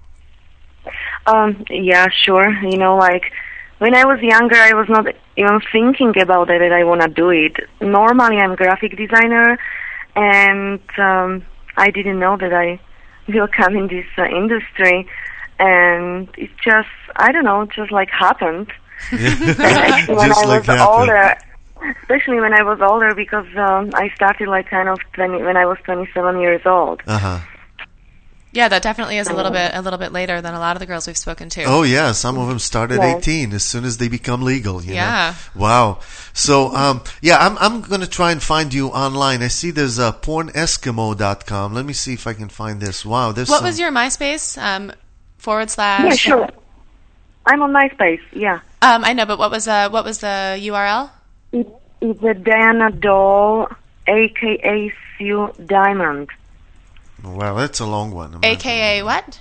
Um, yeah, sure. You know, like when I was younger, I was not even thinking about it that I want to do it. Normally, I'm a graphic designer, and um, I didn't know that I will come in this uh, industry. And it just, I don't know, just like happened. Actually, when Just I like was that. older, especially when I was older, because um, I started like kind of twenty when I was twenty-seven years old. Uh huh. Yeah, that definitely is a little bit a little bit later than a lot of the girls we've spoken to. Oh yeah, some of them start at Yeah. eighteen as soon as they become legal. You Yeah. know? Wow. So um, yeah, I'm I'm gonna try and find you online. I see there's uh, porn eskimo dot com. Let me see if I can find this. Wow, there's. What some... was your MySpace um, forward slash? Yeah, sure. I'm on MySpace. Yeah. Um, I know, but what was uh, what was the U R L? It, it's a Diana Doll, aka Sue Diamond. Wow, that's a long one. I'm A not- K A what?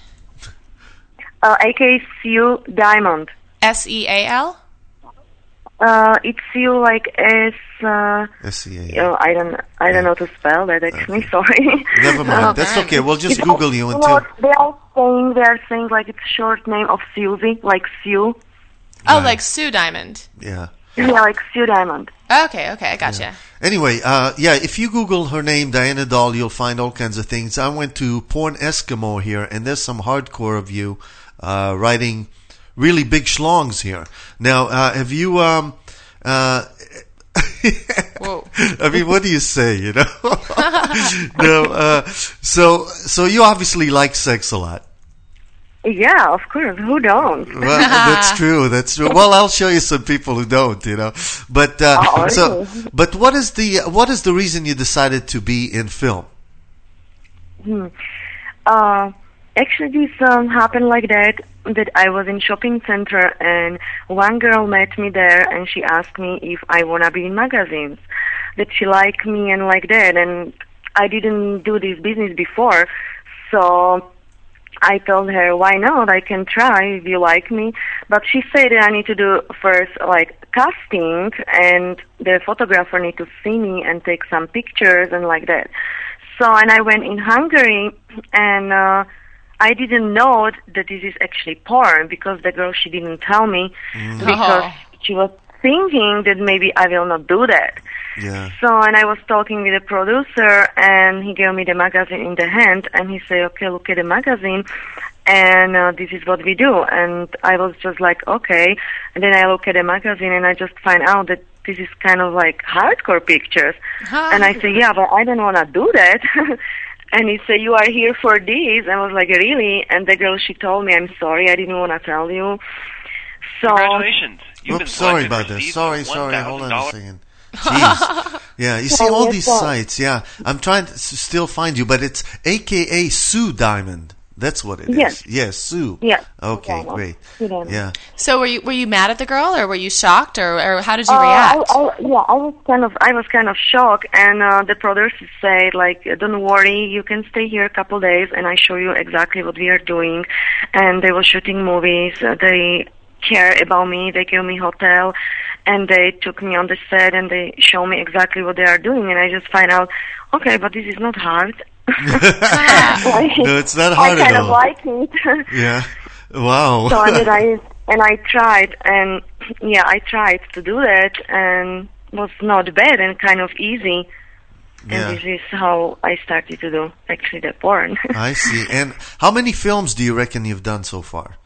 Uh, aka Sue Diamond. S E A L. Uh, it's Sue like S. Uh, S E A. oh, I don't. I don't know to spell that. Actually, sorry. Never mind. Uh, That's okay. We'll just it's- Google you you until. know, they are saying they are saying like it's short name of Susie, like Sue. Oh, Right. like Sue Diamond. Yeah. Yeah, like Sue Diamond. Okay, okay, I gotcha. Anyway, uh, yeah, if you Google her name, Diana Doll, you'll find all kinds of things. I went to Porn Eskimo here, and there's some hardcore of you uh, writing really big schlongs here. Now, uh, have you... Um, uh, Whoa. I mean, what do you say, you know? no, uh, so, so you obviously like sex a lot. Yeah, of course. Who don't? Well, that's true. That's true. Well, I'll show you some people who don't, you know. But uh, Oh, so, really? but what is the what is the reason you decided to be in film? Hmm. Uh, actually, this um, happened like that. That I was in shopping center and one girl met me there and she asked me if I wanna be in magazines. That she liked me and like that. And I didn't do this business before, so I told her, why not? I can try if you like me. But she said that I need to do first like casting and the photographer need to see me and take some pictures and like that. So, and I went in Hungary and uh, I didn't know that this is actually porn because the girl, she didn't tell me because Oh. she was thinking that maybe I will not do that. Yeah. So, and I was talking with the producer, and he gave me the magazine in the hand, and he said, okay, look at the magazine, and uh, this is what we do. And I was just like, okay. And then I look at the magazine, and I just find out that this is kind of like hardcore pictures. And I say, yeah, but I don't want to do that. And he said, you are here for this. And I was like, really? And the girl, she told me, I'm sorry, I didn't want to tell you. So, Congratulations. You've been Oops, sorry selected about for this. season Sorry, sorry. Hold on a one thousand dollars. second. Jeez. Yeah, you see Oh, all yes, these sir. sites. Yeah, I'm trying to s- still find you, but it's A K A Sue Diamond. That's what it is. Yes. Yes, Sue. yeah. Okay, Yeah, great. you know. Yeah. So were you were you mad at the girl, or were you shocked, or, or how did you Uh, react? I, I, yeah, I was kind of, I was kind of shocked, and uh, the producer said, like, don't worry, you can stay here a couple days, and I show you exactly what we are doing. And they were shooting movies. Uh, they care about me. They gave me hotel, and they took me on the set, and they show me exactly what they are doing. And I just find out, okay, but this is not hard. Like, No, it's not hard I at kind of all. like it. Yeah. Wow. So and then I and I tried, and yeah, I tried to do that, and was not bad and kind of easy. Yeah. And this is how I started to do actually the porn. I see. And how many films do you reckon you've done so far?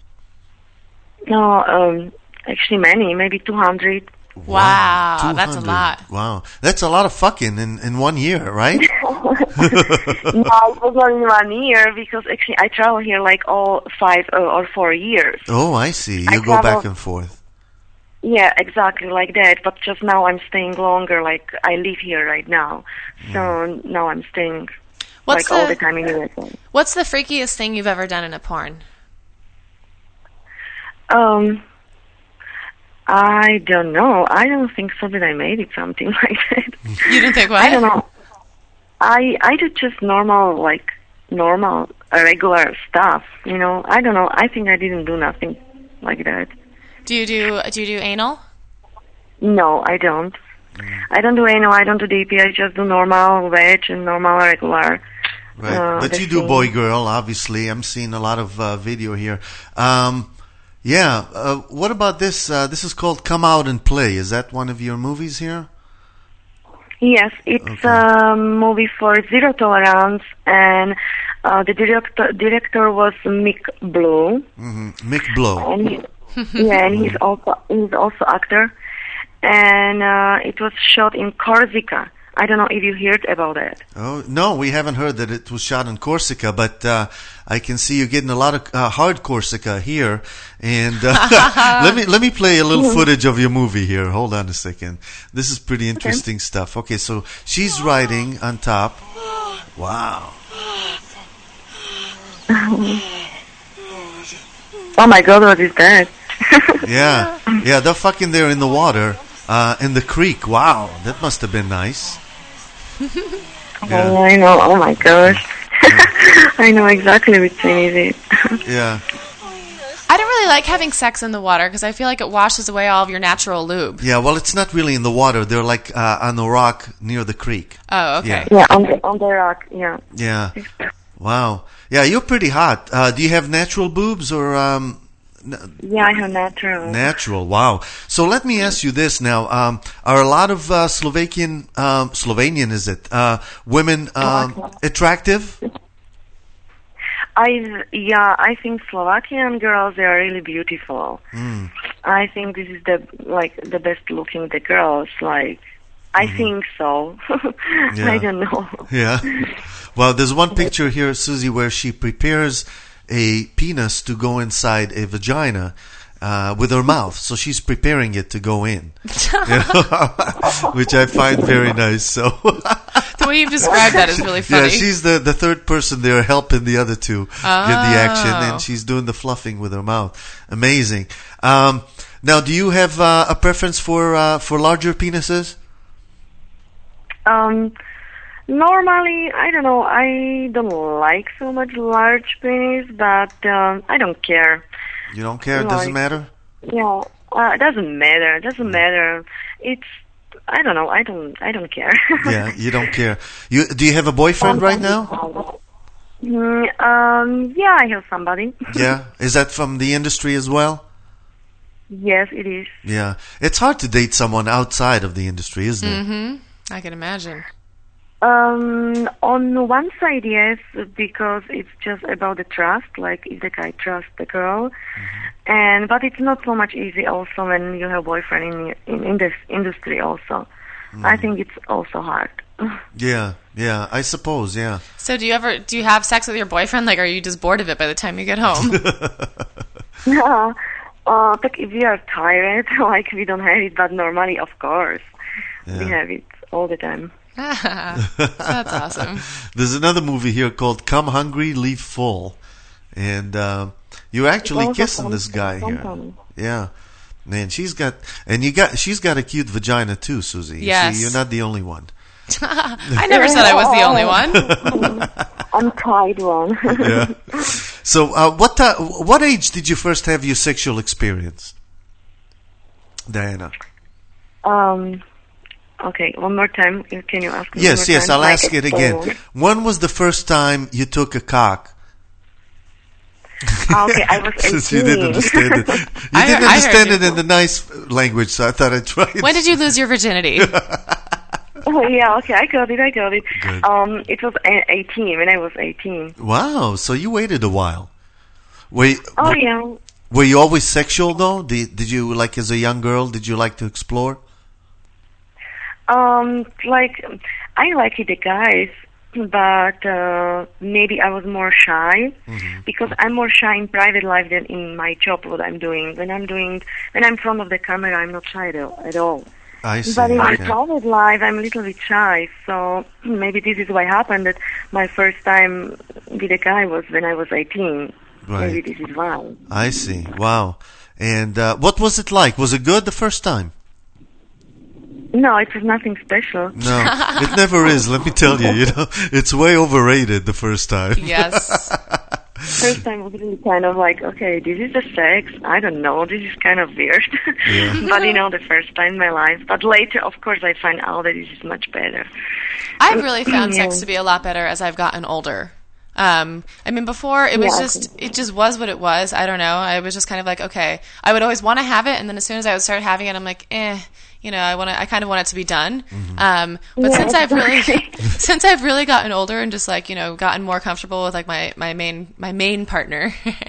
No, um, actually many, maybe two hundred. Wow, that's a two hundred. lot. Wow. That's a lot of fucking in, in one year, right? No, it was not in one year because actually I travel here like all five uh, or four years. Oh, I see. You I go back travel- and forth. Yeah, exactly like that. But just now I'm staying longer. Like I live here right now, so now I'm staying What's like all the- the time in U S A. What's the freakiest thing you've ever done in a porn? Um, I don't know. I don't think so that I made it something like that. You didn't think what? I don't know. I I did just normal, like normal, uh, regular stuff. You know, I don't know. I think I didn't do nothing like that. Do you do do you do anal? No, I don't. I don't do anal. I don't do D P. I just do normal veg and normal regular. Right. Uh, but the you do thing. boy girl, obviously. I'm seeing a lot of uh, video here. Um, yeah. Uh, what about this? Uh, this is called Come Out and Play. Is that one of your movies here? Yes, it's Okay. a movie for zero tolerance, and uh, the director director was Mick Blue. hmm Mick Blow. And he, Yeah, and he's also he's also actor, and uh, it was shot in Corsica. I don't know if you heard about it. Oh no, we haven't heard that it was shot in Corsica, but uh, I can see you're getting a lot of uh, hard Corsica here. And uh, let me let me play a little footage of your movie here. Hold on a second. This is pretty interesting okay. stuff. Okay, so she's riding on top. Wow. Oh my God, what is that? yeah, yeah, they're fucking there in the water, uh, in the creek. Wow, that must have been nice. Yeah. Oh, I know. Oh my gosh. I know exactly which scene is it. Yeah. I don't really like having sex in the water because I feel like it washes away all of your natural lube. Yeah, well, it's not really in the water. They're like uh, on the rock near the creek. Oh, okay. Yeah, yeah on, the, on the rock, yeah. Yeah. Wow. Yeah, you're pretty hot. Uh, do you have natural boobs or... Um, Yeah, I have natural. Natural, wow. So let me ask you this now. Um, are a lot of uh, Slovakian, um, Slovenian is it, uh, women um, attractive? I Yeah, I think Slovakian girls, they are really beautiful. Mm. I think this is the like the best looking the girls. Like, I mm-hmm. think so. Yeah. I don't know. Yeah. Well, there's one picture here, Susie, where she prepares a penis to go inside a vagina uh, with her mouth. So she's preparing it to go in, you know? Which I find very nice. So the way you've described that is really funny. Yeah, she's the, the third person there helping the other two oh. get the action, and she's doing the fluffing with her mouth. Amazing. Um, now, do you have uh, a preference for uh, for larger penises? Um. Normally, I don't know, I don't like so much large penis, but um, I don't care. You don't care? It like, doesn't matter? Yeah, uh, it doesn't matter. It doesn't matter. It's, I don't know, I don't I don't care. Yeah, you don't care. You Do you have a boyfriend um, right now? Mm, um, yeah, I have somebody. Yeah? Is that from the industry as well? Yes, it is. Yeah. It's hard to date someone outside of the industry, isn't it? Mm-hmm. I can imagine. Um, on one side, yes, because it's just about the trust, like if the guy trusts the girl, mm-hmm. and but it's not so much easy also when you have a boyfriend in in, in this industry also. Mm. I think it's also hard. Yeah, yeah, I suppose, yeah. So do you ever, do you have sex with your boyfriend? Like, are you just bored of it by the time you get home? No, uh, like if we are tired, like we don't have it, but normally, of course, yeah. we have it all the time. That's awesome. There's another movie here called Come Hungry, Leave Full. And uh, you're actually kissing this guy here. Yeah. Man, she's got, and you got, she's got a cute vagina too, Susie. Yes. See, you're not the only one. I never said I was the only one. I'm tried one. Yeah. So, uh, what uh, what age did you first have your sexual experience, Diana? Um. Okay, one more time. Can you ask me? Yes, one more yes, time? I'll like ask it again. Phone. When was the first time you took a cock? Okay, I was eighteen. Since you didn't understand it. You I, didn't I understand it in the nice language, so I thought I'd try it. When did you lose your virginity? Oh, yeah, okay, I got it, I got it. Good. Um, it was eighteen, when I was eighteen. Wow, so you waited a while. Were you, oh, were, yeah. Were you always sexual, though? Did, did you, like, as a young girl, did you like to explore? Um, like, I like the guys, but uh, maybe I was more shy, mm-hmm. because I'm more shy in private life than in my job, what I'm doing. When I'm doing, when I'm in front of the camera, I'm not shy at all. I see. But in my okay. private life, I'm a little bit shy, so maybe this is what happened, that my first time with a guy was when I was eighteen. Right. Maybe this is why. I see. Wow. And uh, what was it like? Was it good the first time? No, it was nothing special. No, it never is, let me tell you. You know, it's way overrated the first time. Yes. First time was really kind of like, okay, this is the sex. I don't know, this is kind of weird. Yeah. But, you know, the first time in my life. But later, of course, I find out that this is much better. I've really found yeah. sex to be a lot better as I've gotten older. Um, I mean, before it was yeah, just, it just was what it was. I don't know. I was just kind of like, okay, I would always want to have it. And then as soon as I would start having it, I'm like, eh, you know, I want to, I kind of want it to be done. Mm-hmm. Um, but yeah, since I've really, exactly. since I've really gotten older and just like, you know, gotten more comfortable with like my, my main, my main partner,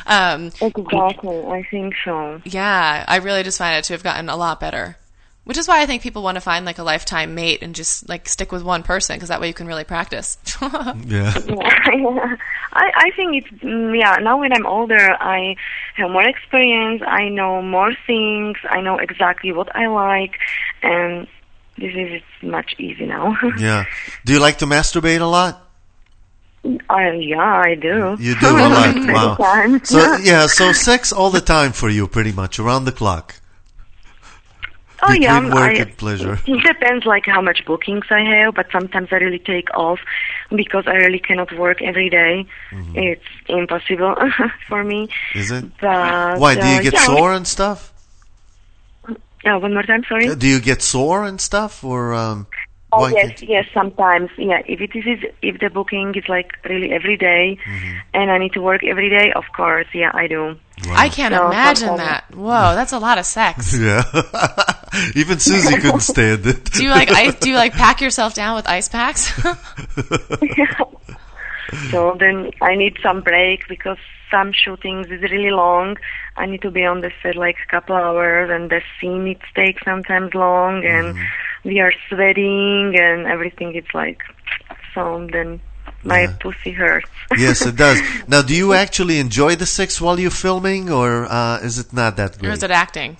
um, exactly, I think so. Yeah, I really just find it to have gotten a lot better. Which is why I think people want to find like a lifetime mate and just like stick with one person, because that way you can really practice. yeah. yeah. I, I think it's, yeah, now when I'm older, I have more experience, I know more things, I know exactly what I like, and this is much easier now. yeah. Do you like to masturbate a lot? Uh, yeah, I do. You do a lot, wow. Times. So, yeah, so sex all the time for you, pretty much, around the clock. Oh Between yeah, work I, and pleasure. It depends like how much bookings I have, but sometimes I really take off because I really cannot work every day. Mm-hmm. It's impossible for me. Is it? But, Why, do you get uh, yeah. sore and stuff? Yeah, one more time, sorry. Uh, do you get sore and stuff, or um? Oh why yes, can't- yes. Sometimes, yeah. If it is, if the booking is like really every day, mm-hmm. and I need to work every day, of course, yeah, I do. Wow. I can't so, imagine so, that. Whoa, that's a lot of sex. Yeah, even Susie couldn't stand it. Do you like ice? Do you like pack yourself down with ice packs? yeah. So then I need some break because some shootings is really long. I need to be on the set like a couple hours, and the scene it takes sometimes long, and mm. we are sweating and everything. It's like so. Then my yeah. pussy hurts. Yes, it does. Now, do you actually enjoy the sex while you're filming, or uh, is it not that great? Or is it acting?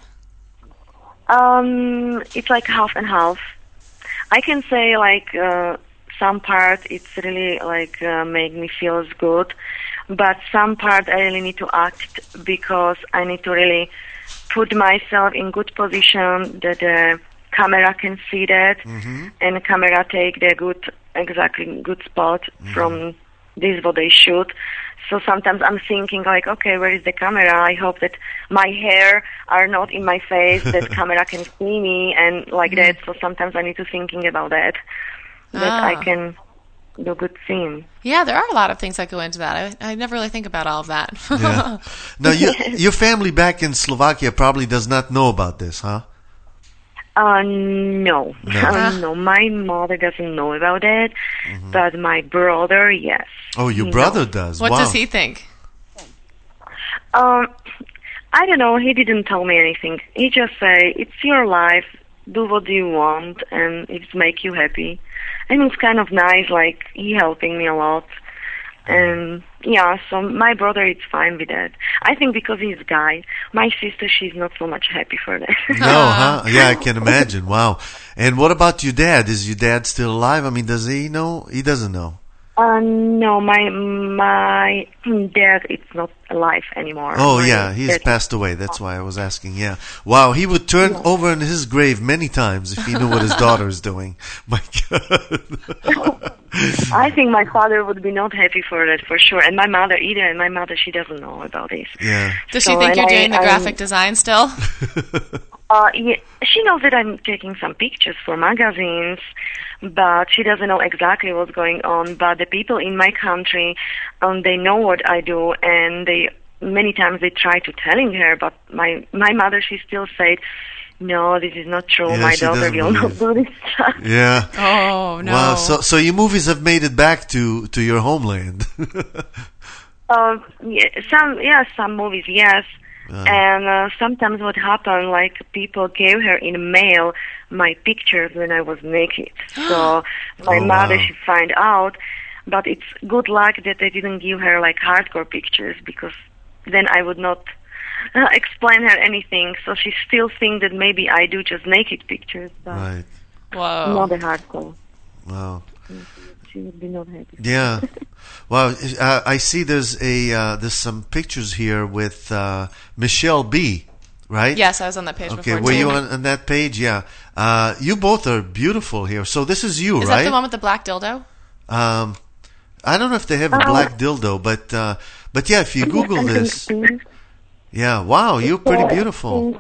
Um, it's like half and half. I can say like. Uh, Some part it's really like uh, make me feel good, but some part I really need to act because I need to really put myself in good position that the camera can see that, mm-hmm. and the camera take the good, exactly good spot mm-hmm. from this what they shoot. So sometimes I'm thinking like, okay, where is the camera? I hope that my hair are not in my face, that camera can see me and like mm-hmm. that. So sometimes I need to thinking about that. That ah. I can do good scene. Yeah, there are a lot of things that go into that. I, I never really think about all of that. yeah. Now, you, your family back in Slovakia probably does not know about this, huh? Uh, no. No, uh, no. My mother doesn't know about it, mm-hmm. but my brother, yes. Oh, your brother knows. does? What wow. does he think? Um, I don't know. He didn't tell me anything. He just say, it's your life. Do what you want, and it make you happy. And it's kind of nice, like, he helping me a lot. And, yeah, so my brother is fine with that. I think because he's a guy. My sister, she's not so much happy for that. No, huh? Yeah, I can imagine. Wow. And what about your dad? Is your dad still alive? I mean, does he know? He doesn't know. Uh, no, my my dad is not alive anymore. Oh, my yeah, he's passed away. That's why I was asking, yeah. Wow, he would turn yeah. over in his grave many times if he knew what his daughter is doing. My God. I think my father would be not happy for that, for sure. And my mother either, and my mother, she doesn't know about this. Yeah. Does she so, think you're I, doing the graphic I'm, design still? uh, yeah, she knows that I'm taking some pictures for magazines, but she doesn't know exactly what's going on. But the people in my country, um, they know what I do, and they many times they try to telling her, but my my mother, she still said, no, this is not true. Yeah, my daughter will not do this stuff. Yeah. Oh, no. Wow, so so your movies have made it back to, to your homeland. uh, yeah, some, yeah, some movies, yes. Uh, and uh, sometimes what happened, like people gave her in mail my pictures when I was naked. So my oh, mother, wow. she find out, but it's good luck that they didn't give her like hardcore pictures, because then I would not uh, explain her anything. So she still thinks that maybe I do just naked pictures. But right. Wow. Not the hardcore. Wow. She would be not happy. Yeah. Well, uh, I see there's a uh, there's some pictures here with uh, Michelle B, right? Yes, I was on that page okay, before. were too. you on, on that page? Yeah. Uh, you both are beautiful here. So this is you, is right? Is that the one with the black dildo? Um, I don't know if they have a uh, black dildo, but uh, but yeah, if you Google this, yeah, wow, you're pretty beautiful.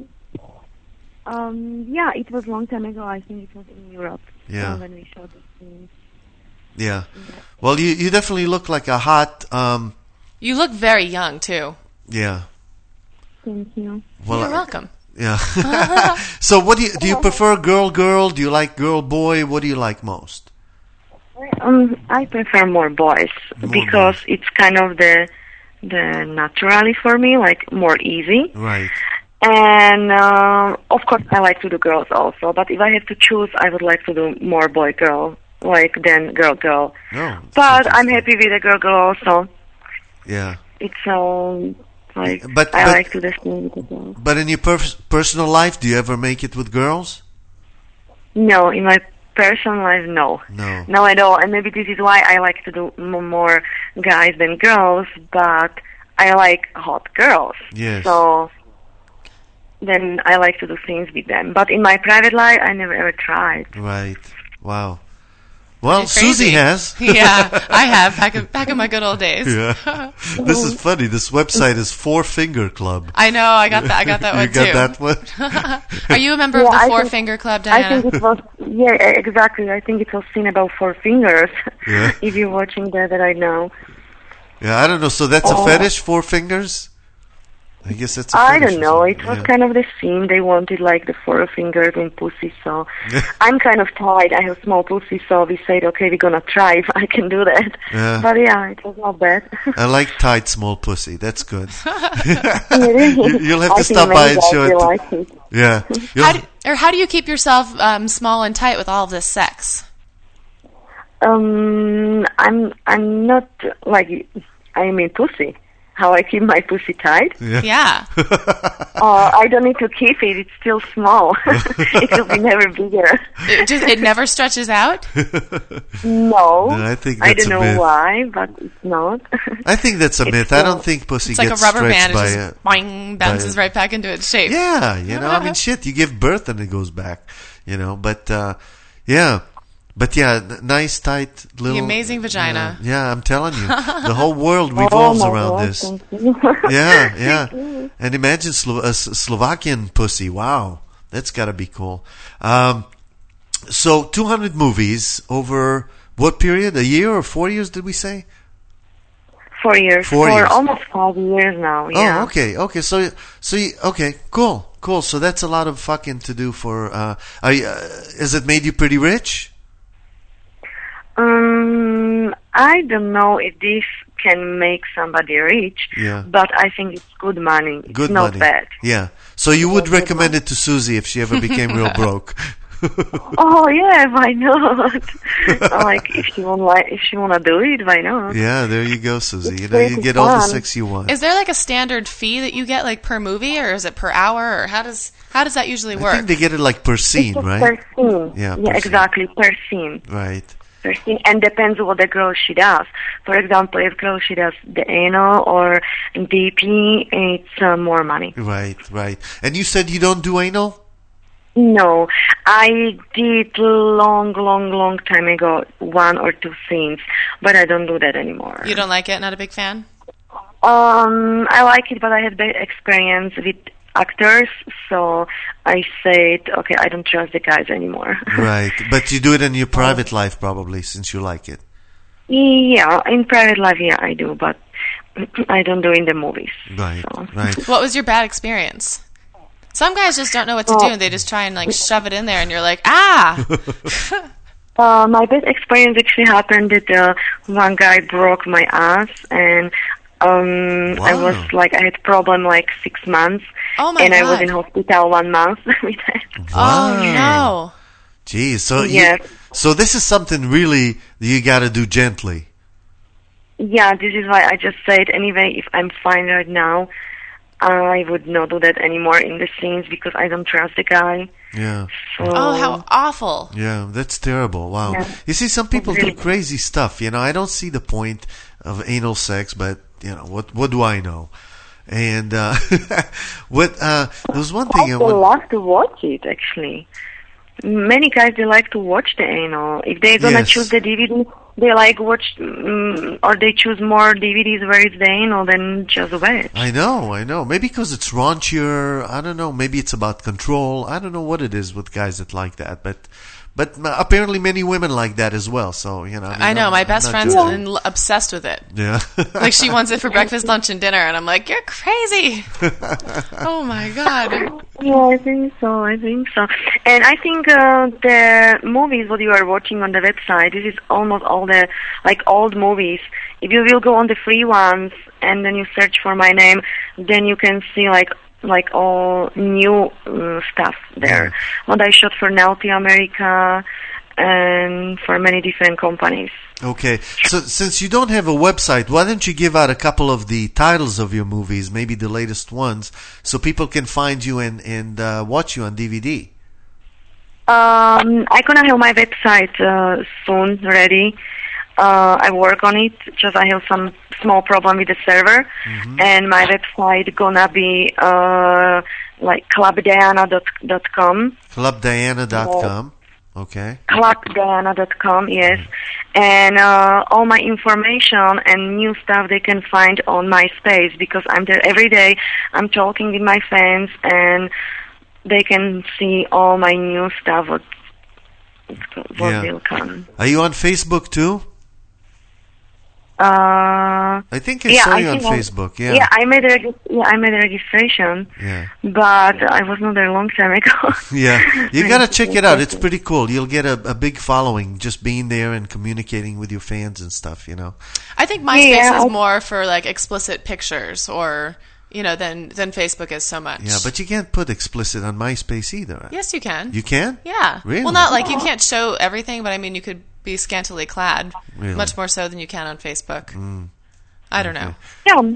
Um, yeah, it was a long time ago. I think it was in Europe. Yeah. When we showed the scene. Yeah. Well, you you definitely look like a hot. Um, you look very young too. Yeah. Thank you. Well, You're I, welcome. Yeah. So, what do you do? You prefer girl, girl? Do you like girl, boy? What do you like most? Um, I prefer more boys More because boys. it's kind of the the naturally for me, like more easy. Right. And uh, of course, I like to do girls also. But if I have to choose, I would like to do more boy girl, like than girl girl. No. But I'm happy with the girl girl also. Yeah. It's um like But- I but- like to do this with the girls. But in your per- personal life, do you ever make it with girls? No, in my personal life, no. No. No at all. And maybe this is why I like to do m- more guys than girls, but I like hot girls. Yes. So then I like to do things with them. But in my private life, I never ever tried. Right. Wow. Well, It's crazy. Susie has. Yeah, I have back in, back in my good old days. Yeah. This is funny. This website is Four Finger Club. I know. I got that. I got that You one got too. that one? Are you a member Yeah, of the I Four think- Finger Club, I Diana? think it was, yeah, exactly. I think it was seen about four fingers. Yeah. If you're watching that right now. Yeah, I don't know. So that's a Oh. fetish, four fingers? I guess that's a I fetish don't or know. something. It was Yeah. kind of the scene. They wanted like the four fingers in pussy. So I'm kind of tight. I have small pussy, so we said, okay, we're gonna try if I can do that. Yeah. But yeah, it was not bad. I like tight, small pussy. That's good. You- You'll have I to think stop many by and guys show will it. like it. Yeah. You'll- How do, or how do you keep yourself um, small and tight with all of this sex? Um, I'm I'm not like I mean pussy. How I keep my pussy tight? Yeah. Yeah. Uh, I don't need to keep it. It's still small. It will be never bigger. It just it never stretches out. No, No, I think I that's don't a know myth. why, but it's not. I think that's a It's myth. I don't not. think pussy It's like a gets rubber stretched band. It by just a... boing, bounces by a- right back into its shape. Yeah, you know, I mean, shit, you give birth and it goes back, you know, but, uh, yeah. But yeah, n- nice, tight, little... The amazing vagina. Yeah, yeah, I'm telling you. The whole world Oh, revolves my around God, this. thank you. Yeah, yeah. Thank you. And imagine Slo- a S- Slovakian pussy. Wow. That's got to be cool. Um, so two hundred movies over what period? A year or four years, did we say? Four years. Four For years. almost five years now. Yeah. Oh, okay, okay. So, so you, okay, cool, cool. So that's a lot of fucking to do for. Uh, are you, uh, has it made you pretty rich? Um, I don't know if this can make somebody rich, Yeah. but I think it's good money. It's Good not money. bad. Yeah. So you would good recommend it to Susie if she ever became real broke. Oh yeah, why not? Like if she want, like if she wanna do it, why not? Yeah, there you go, Susie. You know, pretty you get all the fun. sex you want. Is there like a standard fee that you get, like per movie, or is it per hour, or how does how does that usually I work? think they get it like per scene, It's right? per scene. Yeah, yeah, per exactly per scene. Right. Per scene, and depends what the girl she does. For example, if girl she does the anal or D P, it's uh, more money. Right, right. And you said you don't do anal? No, I did long, long, long time ago one or two scenes, but I don't do that anymore. You don't like it? Not a big fan? Um, I like it, but I had bad experience with actors, so I said, okay, I don't trust the guys anymore. Right. But you do it in your private life probably, since you like it. Yeah, in private life, yeah, I do, but I don't do in the movies. Right, right. What was your bad experience? Some guys just don't know what to Oh. do. They just try and like shove it in there, and you're like, ah. Uh, my bad experience actually happened that uh, one guy broke my ass, and um, I Wow. was like, I had problem like six months, Oh my and I was God. in hospital one month with that. Oh no. Geez, so Yes. you, so this is something really you got to do gently. Yeah, this is why I just said anyway, if I'm fine right now, I would not do that anymore in the scenes because I don't trust the guy. Yeah. So, Oh, how awful. Yeah, that's terrible. Wow. Yeah. You see, some people Really. do crazy stuff. You know, I don't see the point of anal sex, but you know, what what do I know? And uh, what uh, there was one I thing I would want. love to watch it actually. Many guys they like to watch the anal. If they're gonna Yes. choose the D V D, they like watch um, or they choose more D V Ds where it's the anal than just wet. I know, I know. Maybe because it's raunchier. I don't know. Maybe it's about control. I don't know what it is with guys that like that, but But uh, apparently many women like that as well. So, you know. I, mean, I know. I'm, my best I'm friend's judging. in- obsessed with it. Yeah. Like, she wants it for breakfast, lunch, and dinner, and I'm like, you're crazy. Oh, my God. Yeah, I think so. I think so. And I think uh, the movies what you are watching on the website, this is almost all the, like, old movies. If you will go on the free ones and then you search for my name, then you can see, like, like all new uh, stuff there. Yeah. What I shot for Naughty America and for many different companies. Okay, so since you don't have a website, why don't you give out a couple of the titles of your movies, maybe the latest ones, so people can find you and, and uh, watch you on D V D? Um, I'm gonna have my website uh, soon ready. Uh, I work on it, just I have some small problem with the server, mm-hmm. and my website gonna be uh, like club diana dot com. club diana dot com, okay. club diana dot com, yes. And uh, all my information and new stuff they can find on MySpace, because I'm there every day. I'm talking with my fans, and they can see all my new stuff, what, what yeah. will come. Are you on Facebook too? Uh, I think I yeah, saw I you on think Facebook. I, Yeah, yeah, I made a regi- yeah, I made a registration. Yeah, but I was not there a long time ago. Yeah, you gotta check it out. It's pretty cool. You'll get a, a big following just being there and communicating with your fans and stuff. You know. I think MySpace Yeah, is I- more for like explicit pictures, or you know, than than Facebook is so much. Yeah, but you can't put explicit on MySpace either. Yes, you can. You can? Yeah. Really? Well, not like you can't show everything, but I mean, you could be scantily clad, Really? much more so than you can on Facebook. Mm. I don't know. Yeah,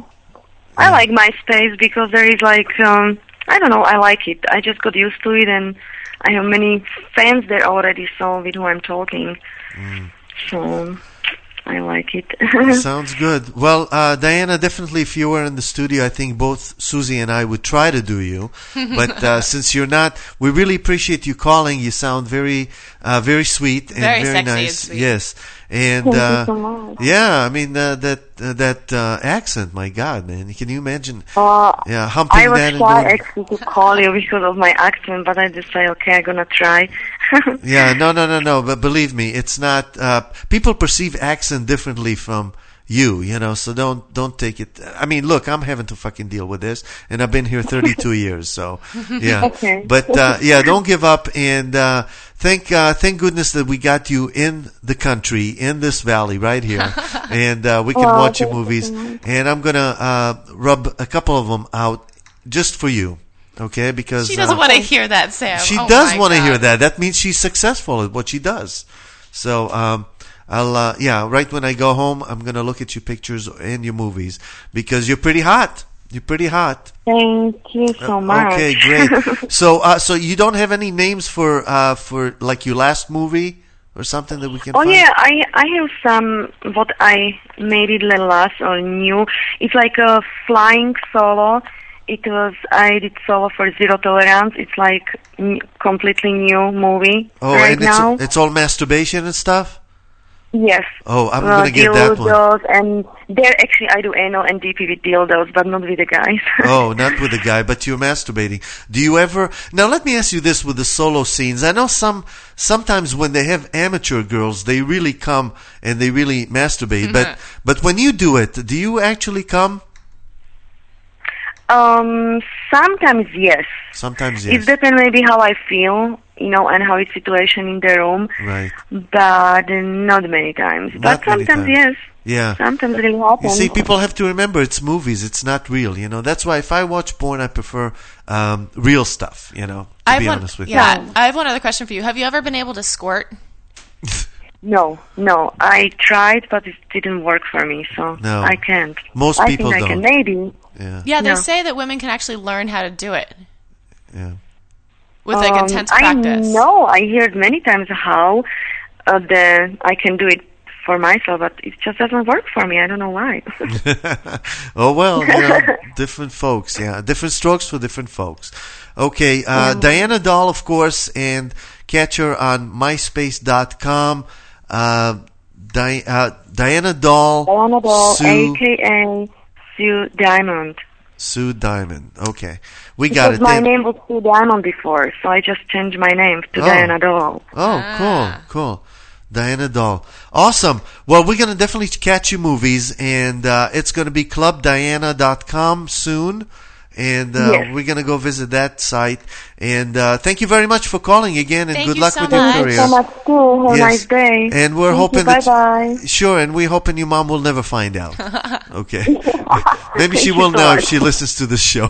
I like MySpace because there is like um, I don't know, I like it. I just got used to it, and I have many fans there already, so with who I'm talking. Mm. So I like it. Sounds good. Well, uh, Diana, definitely if you were in the studio, I think both Susie and I would try to do you. But uh, since you're not, we really appreciate you calling. You sound very, uh, very sweet and Very very, sexy nice. and sweet. Yes. And Thank you uh, so much. yeah, I mean uh, that uh, that uh, accent, my God, man! Can you imagine? Uh, yeah, humping I was that and shy going- actually to call you because of my accent, but I just say, okay, I'm gonna try. Yeah, no, no, no, no. But believe me, it's not. Uh, people perceive accent differently from you, you know. So don't don't take it. I mean, look, I'm having to fucking deal with this, and I've been here thirty-two years. So yeah, Okay. but uh, yeah, don't give up. And uh, thank uh, thank goodness that we got you in the country, in this valley right here, and uh, we can Oh, watch your thank you movies. so much. And I'm gonna uh, rub a couple of them out just for you. Okay, because She doesn't uh, want to hear that, Sam. she Oh does my want to God. hear that. That means she's successful at what she does. So, um, I'll, uh, yeah, right when I go home, I'm going to look at your pictures and your movies because you're pretty hot. You're pretty hot. Thank you so much. Okay, great. So, uh, so you don't have any names for, uh, for like your last movie or something that we can Oh find? yeah, I I have some what I made it the last or new. It's like a flying solo. It was I did solo for Zero Tolerance. It's like n- completely new movie Oh, right and it's, now. it's all masturbation and stuff? Yes. Oh, I'm Uh, going to get that one. dildos, and there actually I do anal and D P with dildos, but not with the guys. Oh, not with the guy, but you're masturbating. Do you ever... Now, let me ask you this with the solo scenes. I know some sometimes when they have amateur girls, they really come and they really masturbate. But but when you do it, do you actually come? Um, sometimes yes. Sometimes, It yes. depends maybe how I feel, you know, and how it's situation in the room. Right. But not many times. Not but many sometimes times. yes. Yeah. Sometimes it really You happens. see, people have to remember it's movies. It's not real, you know. That's why if I watch porn, I prefer um, real stuff, you know, to I have be one, honest with yeah, you. I have one other question for you. Have you ever been able to squirt? No, no. I tried, but it didn't work for me, so No. I can't. Most I people think I don't. can maybe. Yeah. Yeah, they No. say that women can actually learn how to do it Yeah. with like Um, intense I practice. know. I heard many times how uh, the I can do it for myself, but it just doesn't work for me. I don't know why. Oh, well, you know, different folks, yeah. Different strokes for different folks. Okay, uh, Diana Doll, of course, and catch her on myspace dot com. Uh, Di- uh, Diana Doll. Diana Doll, Sue. A K A Sue Diamond. Sue Diamond. Okay. We because got it. my Then- name was Sue Diamond before, so I just changed my name to Oh. Diana Doll. Oh, cool, cool. Diana Doll. Awesome. Well, we're going to definitely catch you movies, and uh, it's going to be club diana dot com soon. And uh, Yes. we're going to go visit that site. And uh, thank you very much for calling again, and Thank good you luck so with much. your career. Thank you so much, too. Have a nice day. And we're Thank hoping you. that Bye-bye. sure, and we're hoping your mom will never find out. Okay. Maybe she Thank will you so now if much. she listens to the show.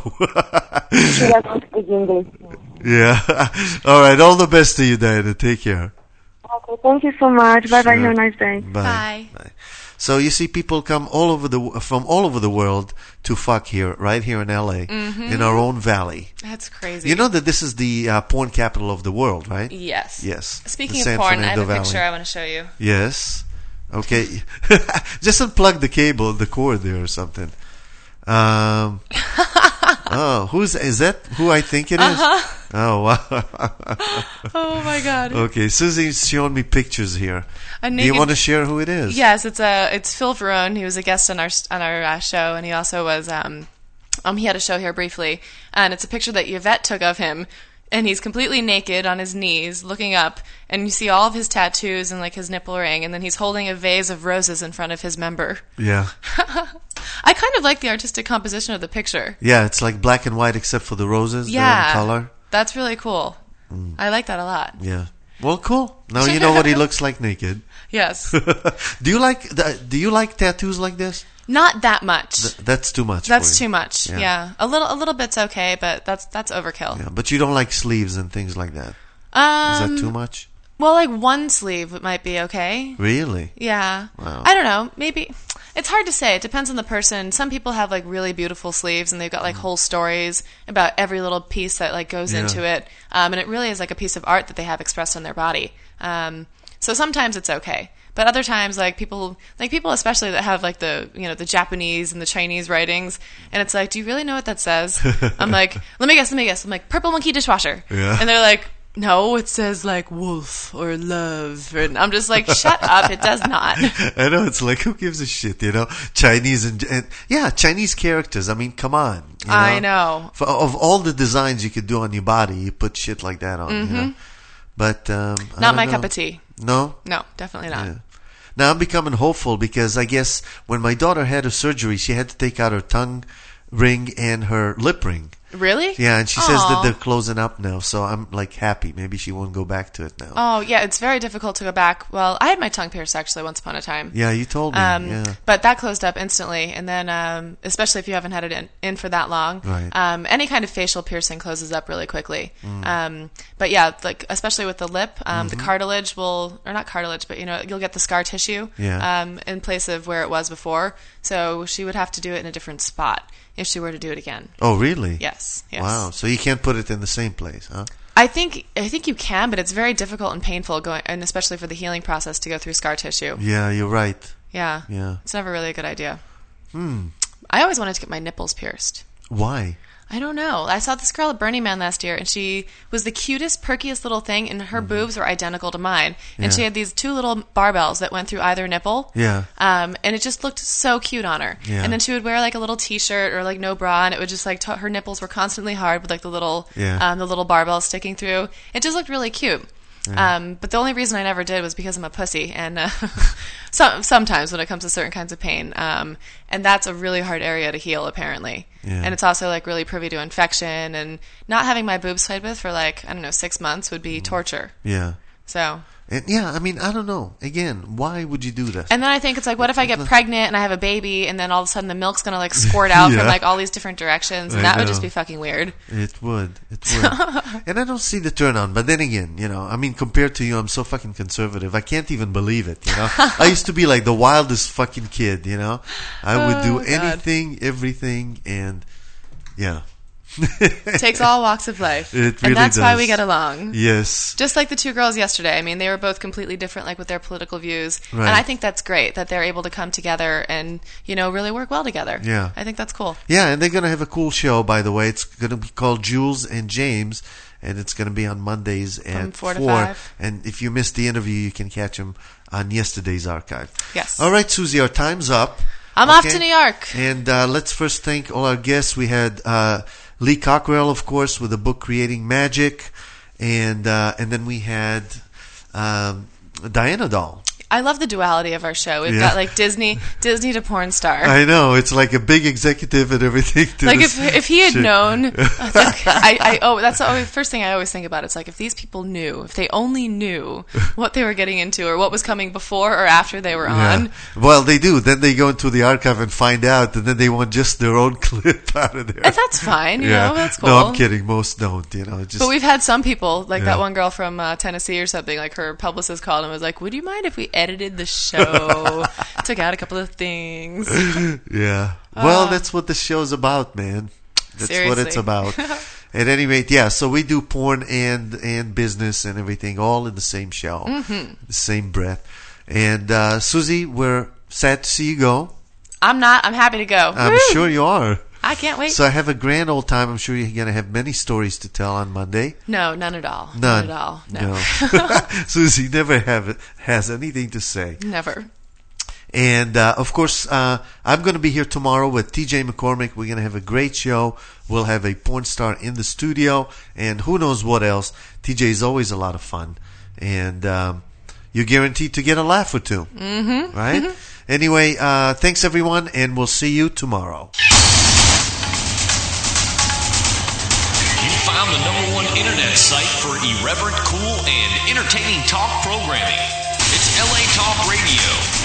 She doesn't speak English. Yeah. All right. All the best to you, Diana. Take care. Okay, thank you so much. Bye-bye. Sure. Have a nice day. Bye. Bye. So you see, people come all over the from all over the world to fuck here, right here in L A, Mhm. in our own valley. That's crazy. You know that this is the uh, porn capital of the world, right? Yes. Yes. Speaking The of San porn, I have Fernando a Valley. picture I want to show you. Yes. Okay. Just unplug the cable, the cord there or something. Um. Oh, who's is that? Who I think it is? Uh-huh. Oh wow. Oh my God. Okay, Susie's showing me pictures here. A Do you naked- want to share who it is? Yes, it's a it's Phil Verone. He was a guest on our on our uh, show, and he also was um um he had a show here briefly, and it's a picture that Yvette took of him, and he's completely naked on his knees, looking up, and you see all of his tattoos and like his nipple ring, and then he's holding a vase of roses in front of his member. Yeah. I kind of like the artistic composition of the picture. Yeah, it's like black and white except for the roses. Yeah, They're in color. that's really cool. Mm. I like that a lot. Yeah. Well, cool. Now you know what he looks like naked. Yes. Do you like the, Do you like tattoos like this? Not that much. Th- that's too much. That's for you. too much. Yeah. Yeah. a little a little bit's okay, but that's that's overkill. Yeah, but you don't like sleeves and things like that. Um, Is that too much? Well, like one sleeve might be okay. Really? Yeah. Wow. I don't know. Maybe it's hard to say. It depends on the person. Some people have like really beautiful sleeves, and they've got like whole stories about every little piece that like goes Yeah. into it, um, and it really is like a piece of art that they have expressed on their body. Um, so sometimes it's okay. But other times, like people, like people especially that have like the, you know, the Japanese and the Chinese writings, and it's like, do you really know what that says? I'm like, let me guess, let me guess. I'm like, purple monkey dishwasher, Yeah. and they're like, no, it says like wolf or love, and I'm just like, shut up, it does not. I know, it's like, who gives a shit, you know? Chinese and, and yeah, Chinese characters. I mean, come on. You know? I know. For, of all the designs you could do on your body, you put shit like that on. You know? Mhm. But um, I Not don't my know. cup of tea. No. No, definitely not. Yeah. Now I'm becoming hopeful because I guess when my daughter had her surgery, she had to take out her tongue ring and her lip ring. Really? Yeah, and she says Aw. that they're closing up now, so I'm like happy. Maybe she won't go back to it now. Oh, yeah, it's very difficult to go back. Well, I had my tongue pierced actually once upon a time. Yeah, you told me. Um, yeah. But that closed up instantly, and then um, especially if you haven't had it in, in for that long, Right. um, any kind of facial piercing closes up really quickly. Mm. Um, but yeah, like especially with the lip, um, the Mhm. cartilage will, or not cartilage, but you know, you'll get the scar tissue Yeah. um, in place of where it was before. So she would have to do it in a different spot if she were to do it again. Oh, really? Yes. Yes. Wow. So you can't put it in the same place, huh? I think I think you can, but it's very difficult and painful going, and especially for the healing process to go through scar tissue. Yeah, you're right. Yeah. Yeah. It's never really a good idea. Hmm. I always wanted to get my nipples pierced. Why? I don't know. I saw this girl at Burning Man last year, and she was the cutest, perkiest little thing, and her boobs were identical to mine. And Yeah. she had these two little barbells that went through either nipple. Yeah. Um, and it just looked so cute on her. Yeah. And then she would wear like a little T-shirt or like no bra, and it would just like t- her nipples were constantly hard with like the little Yeah. um, the little barbell sticking through. It just looked really cute. Yeah. Um, but the only reason I never did was because I'm a pussy, and uh, so, sometimes when it comes to certain kinds of pain, um, and that's a really hard area to heal, apparently. Yeah. And it's also like really privy to infection, and not having my boobs played with for like I don't know six months would be torture. Yeah. So. And yeah, I mean, I don't know. Again, why would you do that? And then I think it's like, what if I get pregnant and I have a baby, and then all of a sudden the milk's gonna like squirt out Yeah. from like all these different directions, and I that would know. just be fucking weird. It would. It would. And I don't see the turn on. But then again, you know, I mean, compared to you, I'm so fucking conservative. I can't even believe it, you know. I used to be like the wildest fucking kid, you know. I would do Oh, God. anything, everything, and yeah. It takes all walks of life. It really and that's why does. we get along. Yes. Just like the two girls yesterday. I mean, they were both completely different, like with their political views. Right. And I think that's great that they're able to come together and, you know, really work well together. Yeah. I think that's cool. Yeah, and they're going to have a cool show, by the way. It's going to be called Jules and James, and it's going to be on Mondays at four to five. And if you missed the interview, you can catch them on yesterday's archive. Yes. All right, Susie, our time's up. I'm okay? off to New York. And uh, let's first thank all our guests. We had uh, Lee Cockrell, of course, with the book Creating Magic. And uh, and then we had um, Diana Doll. I love the duality of our show. We've Yeah. got like Disney, Disney to porn star. I know, it's like a big executive and everything. To Like this if if he had shit. known, like, I, I oh that's the always, first thing I always think about. It's like if these people knew, if they only knew what they were getting into or what was coming before or after they were Yeah. on. Well, they do. Then they go into the archive and find out, and then they want just their own clip out of there. And that's fine, you know, that's cool. No, I'm kidding. Most don't, you know. Just, But we've had some people, like Yeah. that one girl from uh, Tennessee or something, like her publicist called and was like, would you mind if we edited the show? Took out a couple of things. yeah. Well, Uh, that's what the show's about, man. That's seriously. what it's about. At any rate, yeah, so we do porn and and business and everything all in the same show, Mhm. the same breath. And uh, Susie, we're sad to see you go. I'm not. I'm happy to go. I'm Woo! sure you are. I can't wait. So I have a grand old time. I'm sure you're going to have many stories to tell on Monday. No, none at all. None. None at all. No. Susie never have has anything to say. Never. And, uh, of course, uh, I'm going to be here tomorrow with T J McCormick. We're going to have a great show. We'll have a porn star in the studio and who knows what else. T J is always a lot of fun. And um, you're guaranteed to get a laugh or two. Mm-hmm. Right? Mm-hmm. Anyway, uh, thanks, everyone, and we'll see you tomorrow. You found the number one internet site for irreverent, cool, and entertaining talk programming. It's L A Talk Radio.